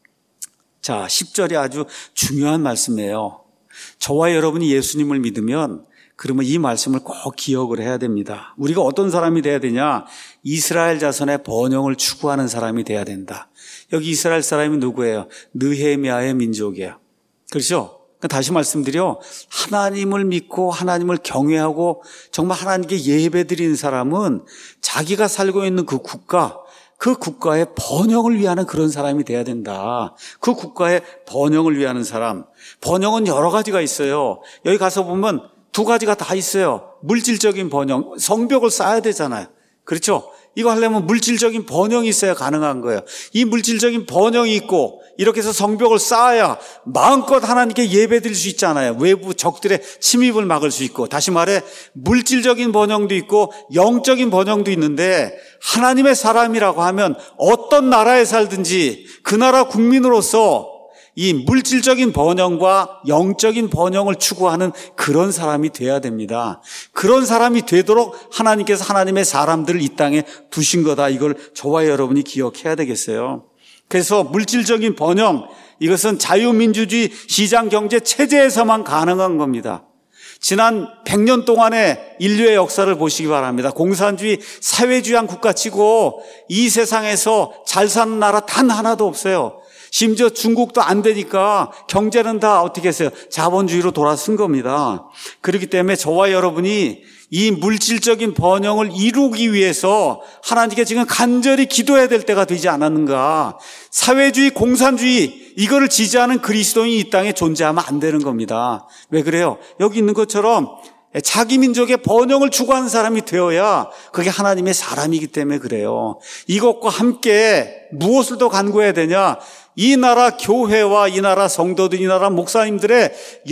A: 자, 10절이 아주 중요한 말씀이에요. 저와 여러분이 예수님을 믿으면 그러면 이 말씀을 꼭 기억을 해야 됩니다. 우리가 어떤 사람이 돼야 되냐? 이스라엘 자손의 번영을 추구하는 사람이 돼야 된다. 여기 이스라엘 사람이 누구예요? 느헤미야의 민족이에요. 그렇죠? 다시 말씀드려 하나님을 믿고 하나님을 경외하고 정말 하나님께 예배드리는 사람은 자기가 살고 있는 그 국가의 번영을 위하는 그런 사람이 돼야 된다. 그 국가의 번영을 위하는 사람. 번영은 여러 가지가 있어요. 여기 가서 보면 두 가지가 다 있어요. 물질적인 번영, 성벽을 쌓아야 되잖아요. 그렇죠? 이거 하려면 물질적인 번영이 있어야 가능한 거예요. 이 물질적인 번영이 있고 이렇게 해서 성벽을 쌓아야 마음껏 하나님께 예배드릴 수 있잖아요. 외부 적들의 침입을 막을 수 있고. 다시 말해 물질적인 번영도 있고 영적인 번영도 있는데 하나님의 사람이라고 하면 어떤 나라에 살든지 그 나라 국민으로서 이 물질적인 번영과 영적인 번영을 추구하는 그런 사람이 돼야 됩니다. 그런 사람이 되도록 하나님께서 하나님의 사람들을 이 땅에 두신 거다. 이걸 저와 여러분이 기억해야 되겠어요. 그래서 물질적인 번영, 이것은 자유민주주의 시장경제 체제에서만 가능한 겁니다. 지난 100년 동안의 인류의 역사를 보시기 바랍니다. 공산주의, 사회주의한 국가치고 이 세상에서 잘 사는 나라 단 하나도 없어요. 심지어 중국도 안 되니까 경제는 다 어떻게 했어요? 자본주의로 돌아선 겁니다. 그렇기 때문에 저와 여러분이 이 물질적인 번영을 이루기 위해서 하나님께 지금 간절히 기도해야 될 때가 되지 않았는가. 사회주의, 공산주의 이거를 지지하는 그리스도인이 이 땅에 존재하면 안 되는 겁니다. 왜 그래요? 여기 있는 것처럼 자기 민족의 번영을 추구하는 사람이 되어야 그게 하나님의 사람이기 때문에 그래요. 이것과 함께 무엇을 더 간구해야 되냐? 이 나라 교회와 이 나라 성도들, 이 나라 목사님들의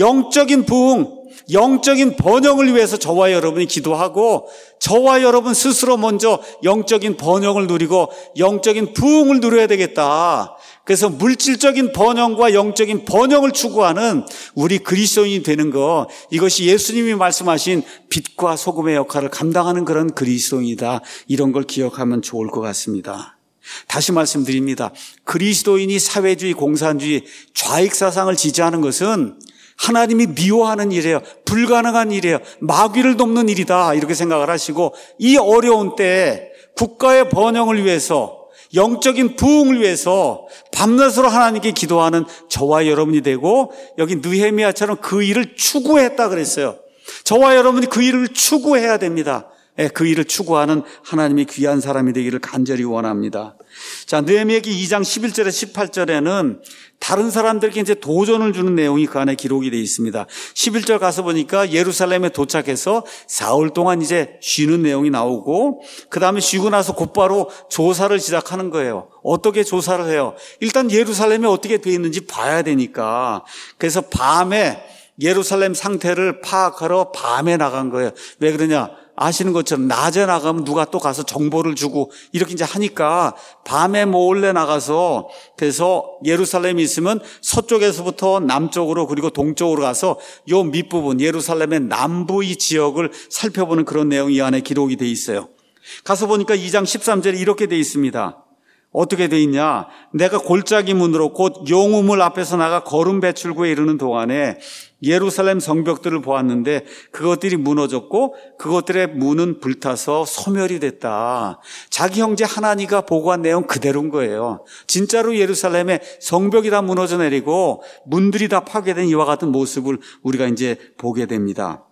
A: 영적인 부흥, 영적인 번영을 위해서 저와 여러분이 기도하고 저와 여러분 스스로 먼저 영적인 번영을 누리고 영적인 부흥을 누려야 되겠다. 그래서 물질적인 번영과 영적인 번영을 추구하는 우리 그리스도인이 되는 것, 이것이 예수님이 말씀하신 빛과 소금의 역할을 감당하는 그런 그리스도인이다. 이런 걸 기억하면 좋을 것 같습니다. 다시 말씀드립니다. 그리스도인이 사회주의, 공산주의, 좌익사상을 지지하는 것은 하나님이 미워하는 일이에요. 불가능한 일이에요. 마귀를 돕는 일이다. 이렇게 생각을 하시고 이 어려운 때에 국가의 번영을 위해서 영적인 부흥을 위해서 밤낮으로 하나님께 기도하는 저와 여러분이 되고 여기 느헤미야처럼 그 일을 추구했다 그랬어요. 저와 여러분이 그 일을 추구해야 됩니다. 그 일을 추구하는 하나님의 귀한 사람이 되기를 간절히 원합니다. 자, 느헤미야기 2장 11절에 18절에는 다른 사람들에게 이제 도전을 주는 내용이 그 안에 기록이 되어 있습니다. 11절 가서 보니까 예루살렘에 도착해서 사흘 동안 이제 쉬는 내용이 나오고 그 다음에 쉬고 나서 곧바로 조사를 시작하는 거예요. 어떻게 조사를 해요? 일단 예루살렘이 어떻게 되어 있는지 봐야 되니까. 그래서 밤에 예루살렘 상태를 파악하러 밤에 나간 거예요. 왜 그러냐? 아시는 것처럼 낮에 나가면 누가 또 가서 정보를 주고 이렇게 이제 하니까 밤에 몰래 나가서 그래서 예루살렘이 있으면 서쪽에서부터 남쪽으로 그리고 동쪽으로 가서 요 밑부분 예루살렘의 남부 이 지역을 살펴보는 그런 내용이 이 안에 기록이 돼 있어요. 가서 보니까 2장 13절에 이렇게 돼 있습니다. 어떻게 돼 있냐? 내가 골짜기 문으로 곧 용우물 앞에서 나가 거름 배출구에 이르는 동안에 예루살렘 성벽들을 보았는데 그것들이 무너졌고 그것들의 문은 불타서 소멸이 됐다. 자기 형제 하나니가 보고한 내용 그대로인 거예요. 진짜로 예루살렘의 성벽이 다 무너져 내리고 문들이 다 파괴된 이와 같은 모습을 우리가 이제 보게 됩니다.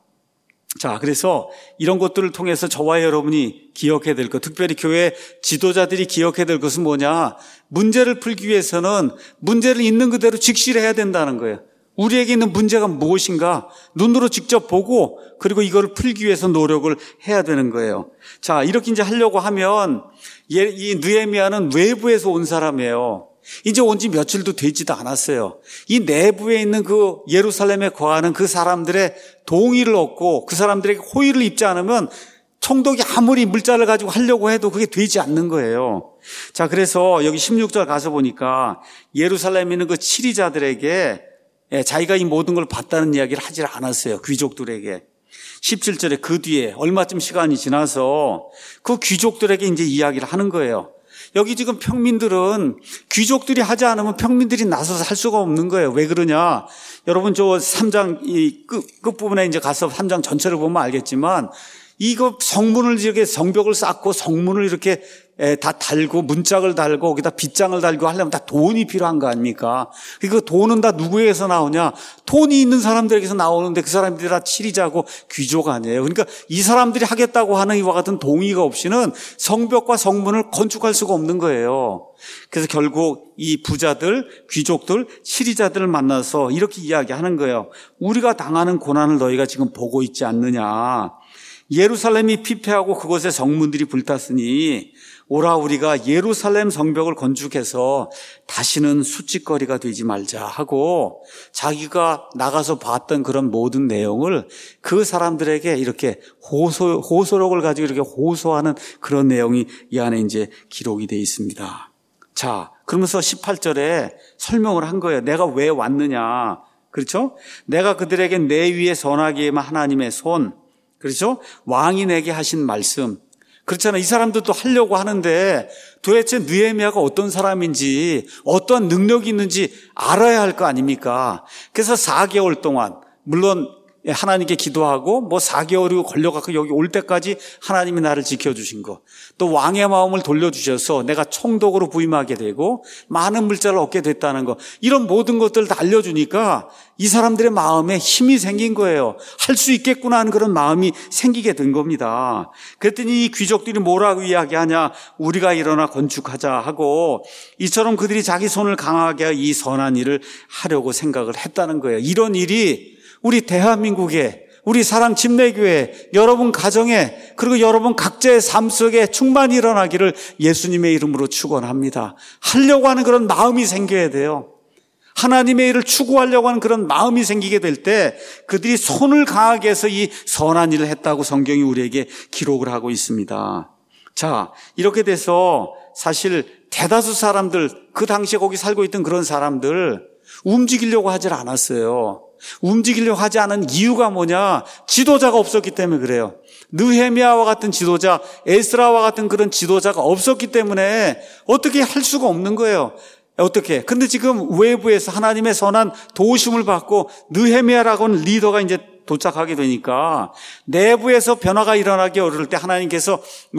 A: 자, 그래서 이런 것들을 통해서 저와 여러분이 기억해야 될 것, 특별히 교회 지도자들이 기억해야 될 것은 뭐냐? 문제를 풀기 위해서는 문제를 있는 그대로 직시를 해야 된다는 거예요. 우리에게 있는 문제가 무엇인가 눈으로 직접 보고 그리고 이걸 풀기 위해서 노력을 해야 되는 거예요. 자, 이렇게 이제 하려고 하면 이 느헤미야는 외부에서 온 사람이에요. 이제 온 지 며칠도 되지도 않았어요. 이 내부에 있는 그 예루살렘에 거하는 그 사람들의 동의를 얻고 그 사람들에게 호의를 입지 않으면 총독이 아무리 물자를 가지고 하려고 해도 그게 되지 않는 거예요. 자, 그래서 여기 16절 가서 보니까 예루살렘에 있는 그 치리자들에게 자기가 이 모든 걸 봤다는 이야기를 하질 않았어요. 귀족들에게. 17절에 그 뒤에 얼마쯤 시간이 지나서 그 귀족들에게 이제 이야기를 하는 거예요. 여기 지금 평민들은 귀족들이 하지 않으면 평민들이 나서서 할 수가 없는 거예요. 왜 그러냐? 여러분 저 3장 이 끝부분에 이제 가서 3장 전체를 보면 알겠지만 이거 성문을 이렇게 성벽을 쌓고 성문을 이렇게 다 달고 문짝을 달고 거기다 빗장을 달고 하려면 다 돈이 필요한 거 아닙니까? 그 돈은 다 누구에게서 나오냐? 돈이 있는 사람들에게서 나오는데 그 사람들이 다 치리자고 귀족 아니에요. 그러니까 이 사람들이 하겠다고 하는 이와 같은 동의가 없이는 성벽과 성문을 건축할 수가 없는 거예요. 그래서 결국 이 부자들, 귀족들, 치리자들을 만나서 이렇게 이야기하는 거예요. 우리가 당하는 고난을 너희가 지금 보고 있지 않느냐? 예루살렘이 피폐하고 그곳에 성문들이 불탔으니 오라 우리가 예루살렘 성벽을 건축해서 다시는 수치거리가 되지 말자 하고 자기가 나가서 봤던 그런 모든 내용을 그 사람들에게 이렇게 호소록을 가지고 이렇게 호소하는 그런 내용이 이 안에 이제 기록이 되어 있습니다. 자, 그러면서 18절에 설명을 한 거예요. 내가 왜 왔느냐. 그렇죠? 내가 그들에게 내 위에 선하게 임한 하나님의 손, 그렇죠? 왕이 내게 하신 말씀. 그렇잖아요. 이 사람들도 하려고 하는데 도대체 느헤미야가 어떤 사람인지 어떤 능력이 있는지 알아야 할 거 아닙니까? 그래서 4개월 동안 물론 하나님께 기도하고 4개월이 걸려갖고 여기 올 때까지 하나님이 나를 지켜주신 거, 또 왕의 마음을 돌려주셔서 내가 총독으로 부임하게 되고 많은 물자를 얻게 됐다는 거, 이런 모든 것들을 다 알려주니까 이 사람들의 마음에 힘이 생긴 거예요. 할 수 있겠구나 하는 그런 마음이 생기게 된 겁니다. 그랬더니 이 귀족들이 뭐라고 이야기하냐? 우리가 일어나 건축하자 하고 이처럼 그들이 자기 손을 강하게 하여 이 선한 일을 하려고 생각을 했다는 거예요. 이런 일이 우리 대한민국에, 우리 사랑 침례교회, 여러분 가정에, 그리고 여러분 각자의 삶 속에 충만히 일어나기를 예수님의 이름으로 축원합니다. 하려고 하는 그런 마음이 생겨야 돼요. 하나님의 일을 추구하려고 하는 그런 마음이 생기게 될 때 그들이 손을 강하게 해서 이 선한 일을 했다고 성경이 우리에게 기록을 하고 있습니다. 자, 이렇게 돼서 사실 대다수 사람들, 그 당시에 거기 살고 있던 그런 사람들 움직이려고 하질 않았어요. 움직이려고 하지 않은 이유가 뭐냐? 지도자가 없었기 때문에 그래요. 느헤미야와 같은 지도자, 에스라와 같은 그런 지도자가 없었기 때문에 어떻게 할 수가 없는 거예요. 어떻게? 근데 지금 외부에서 하나님의 선한 도우심을 받고 느헤미야라고 하는 리더가 이제 도착하게 되니까 내부에서 변화가 일어나기 어려울 때 하나님께서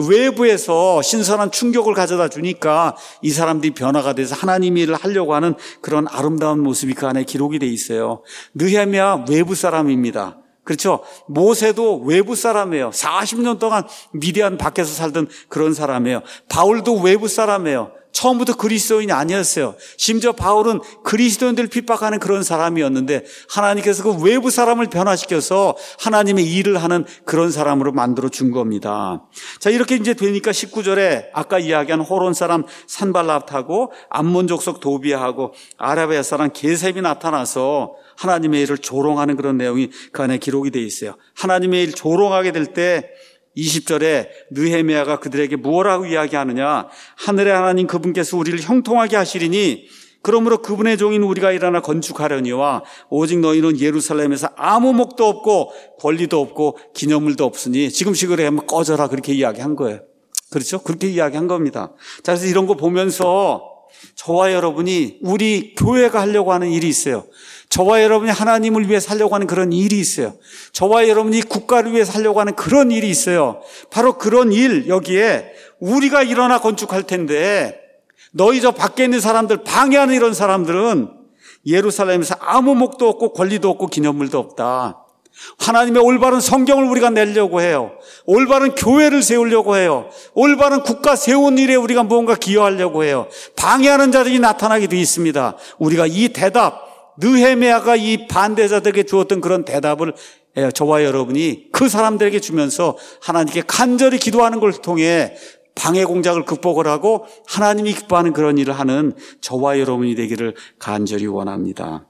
A: 외부에서 신선한 충격을 가져다 주니까 이 사람들이 변화가 돼서 하나님 일을 하려고 하는 그런 아름다운 모습이 그 안에 기록이 돼 있어요. 느헤미야 외부 사람입니다. 그렇죠? 모세도 외부 사람이에요. 40년 동안 미디안 밖에서 살던 그런 사람이에요. 바울도 외부 사람이에요. 처음부터 그리스도인이 아니었어요. 심지어 바울은 그리스도인들을 핍박하는 그런 사람이었는데 하나님께서 그 외부 사람을 변화시켜서 하나님의 일을 하는 그런 사람으로 만들어 준 겁니다. 자, 이렇게 이제 되니까 19절에 아까 이야기한 호론 사람 산발랏하고 암몬 족속 도비아하고 아라비아 사람 게셈이 나타나서 하나님의 일을 조롱하는 그런 내용이 그 안에 기록이 되어 있어요. 하나님의 일 조롱하게 될 때 20절에 느헤미야가 그들에게 무엇라고 이야기하느냐? 하늘의 하나님 그분께서 우리를 형통하게 하시리니 그러므로 그분의 종인 우리가 일어나 건축하려니와 오직 너희는 예루살렘에서 아무 목도 없고 권리도 없고 기념물도 없으니 지금식으로 하면 꺼져라, 그렇게 이야기한 거예요. 그렇죠? 그렇게 이야기한 겁니다. 자, 그래서 이런 거 보면서 저와 여러분이 우리 교회가 하려고 하는 일이 있어요. 저와 여러분이 하나님을 위해 살려고 하는 그런 일이 있어요. 저와 여러분이 국가를 위해 살려고 하는 그런 일이 있어요. 바로 그런 일, 여기에 우리가 일어나 건축할 텐데 너희 저 밖에 있는 사람들, 방해하는 이런 사람들은 예루살렘에서 아무 목도 없고 권리도 없고 기념물도 없다. 하나님의 올바른 성경을 우리가 내려고 해요. 올바른 교회를 세우려고 해요. 올바른 국가 세운 일에 우리가 무언가 기여하려고 해요. 방해하는 자들이 나타나게 되어 있습니다. 우리가 이 대답, 느헤미야가 이 반대자들에게 주었던 그런 대답을 저와 여러분이 그 사람들에게 주면서 하나님께 간절히 기도하는 걸 통해 방해 공작을 극복을 하고 하나님이 기뻐하는 그런 일을 하는 저와 여러분이 되기를 간절히 원합니다.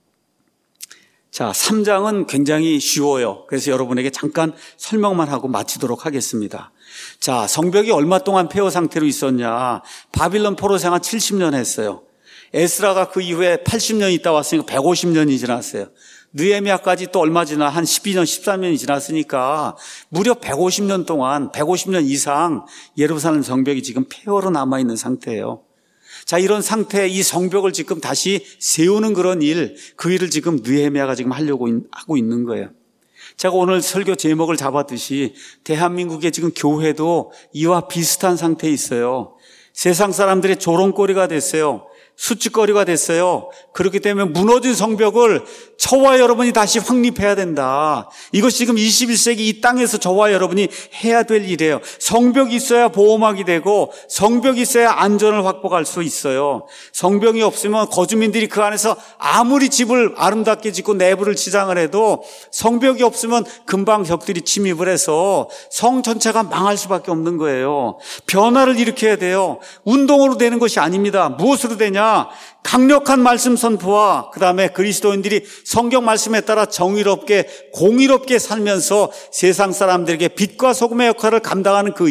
A: 자, 3장은 굉장히 쉬워요. 그래서 여러분에게 잠깐 설명만 하고 마치도록 하겠습니다. 자, 성벽이 얼마 동안 폐허 상태로 있었냐? 바빌론 포로 생활 70년 했어요. 에스라가 그 이후에 80년 있다 왔으니까 150년이 지났어요. 느헤미야까지 또 얼마 지나 한 12년, 13년이 지났으니까 무려 150년 동안, 150년 이상 예루살렘 성벽이 지금 폐허로 남아있는 상태예요. 자, 이런 상태에 이 성벽을 지금 다시 세우는 그런 일, 그 일을 지금 느헤미야가 지금 하려고 하고 있는 거예요. 제가 오늘 설교 제목을 잡았듯이 대한민국의 지금 교회도 이와 비슷한 상태에 있어요. 세상 사람들의 조롱거리가 됐어요. 수치거리가 됐어요. 그렇기 때문에 무너진 성벽을 저와 여러분이 다시 확립해야 된다. 이것이 지금 21세기 이 땅에서 저와 여러분이 해야 될 일이에요. 성벽이 있어야 보호막이 되고 성벽이 있어야 안전을 확보할 수 있어요. 성벽이 없으면 거주민들이 그 안에서 아무리 집을 아름답게 짓고 내부를 치장을 해도 성벽이 없으면 금방 적들이 침입을 해서 성 전체가 망할 수밖에 없는 거예요. 변화를 일으켜야 돼요. 운동으로 되는 것이 아닙니다. 무엇으로 되냐? 강력한 말씀 선포와 그다음에 그리스도인들이 성경 말씀에 따라 정의롭게 공의롭게 살면서 세상 사람들에게 빛과 소금의 역할을 감당하는 그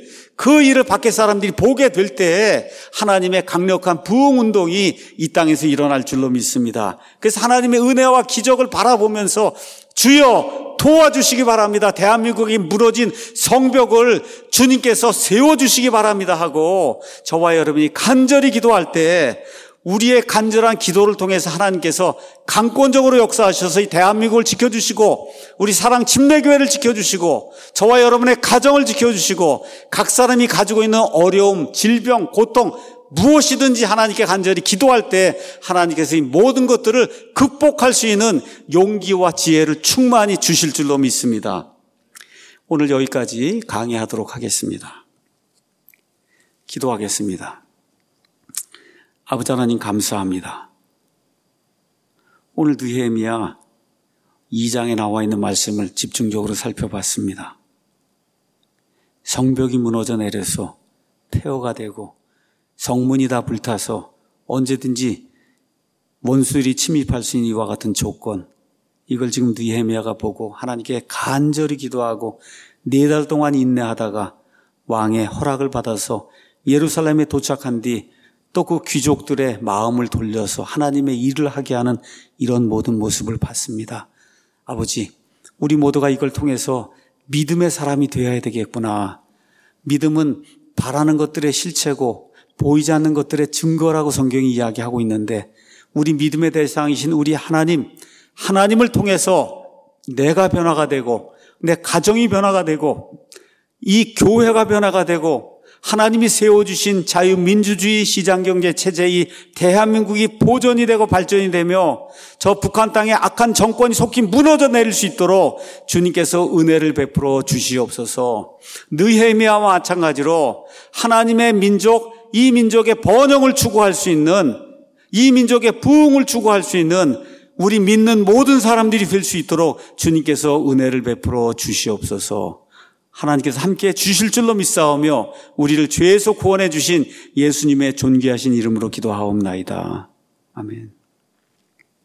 A: 일을 밖에 사람들이 보게 될 때 하나님의 강력한 부흥 운동이 이 땅에서 일어날 줄로 믿습니다. 그래서 하나님의 은혜와 기적을 바라보면서 주여 도와주시기 바랍니다. 대한민국이 무너진 성벽을 주님께서 세워주시기 바랍니다 하고 저와 여러분이 간절히 기도할 때 우리의 간절한 기도를 통해서 하나님께서 강권적으로 역사하셔서 이 대한민국을 지켜주시고 우리 사랑 침례교회를 지켜주시고 저와 여러분의 가정을 지켜주시고 각 사람이 가지고 있는 어려움, 질병, 고통 무엇이든지 하나님께 간절히 기도할 때 하나님께서 이 모든 것들을 극복할 수 있는 용기와 지혜를 충만히 주실 줄로 믿습니다. 오늘 여기까지 강의하도록 하겠습니다. 기도하겠습니다. 아버지 하나님 감사합니다. 오늘 느헤미야 2장에 나와 있는 말씀을 집중적으로 살펴봤습니다. 성벽이 무너져 내려서 폐허가 되고 성문이 다 불타서 언제든지 원수들이 침입할 수 있는 이와 같은 조건, 이걸 지금 느헤미야가 보고 하나님께 간절히 기도하고 4달 동안 인내하다가 왕의 허락을 받아서 예루살렘에 도착한 뒤 또 그 귀족들의 마음을 돌려서 하나님의 일을 하게 하는 이런 모든 모습을 봤습니다. 아버지, 우리 모두가 이걸 통해서 믿음의 사람이 되어야 되겠구나. 믿음은 바라는 것들의 실체고 보이지 않는 것들의 증거라고 성경이 이야기하고 있는데 우리 믿음의 대상이신 우리 하나님을 통해서 내가 변화가 되고 내 가정이 변화가 되고 이 교회가 변화가 되고 하나님이 세워주신 자유민주주의 시장경제 체제의 대한민국이 보존이 되고 발전이 되며 저 북한 땅에 악한 정권이 속히 무너져 내릴 수 있도록 주님께서 은혜를 베풀어 주시옵소서. 느헤미야와 마찬가지로 하나님의 민족, 이 민족의 번영을 추구할 수 있는, 이 민족의 부흥을 추구할 수 있는 우리 믿는 모든 사람들이 될 수 있도록 주님께서 은혜를 베풀어 주시옵소서. 하나님께서 함께 주실 줄로 믿사오며 우리를 죄에서 구원해 주신 예수님의 존귀하신 이름으로 기도하옵나이다. 아멘.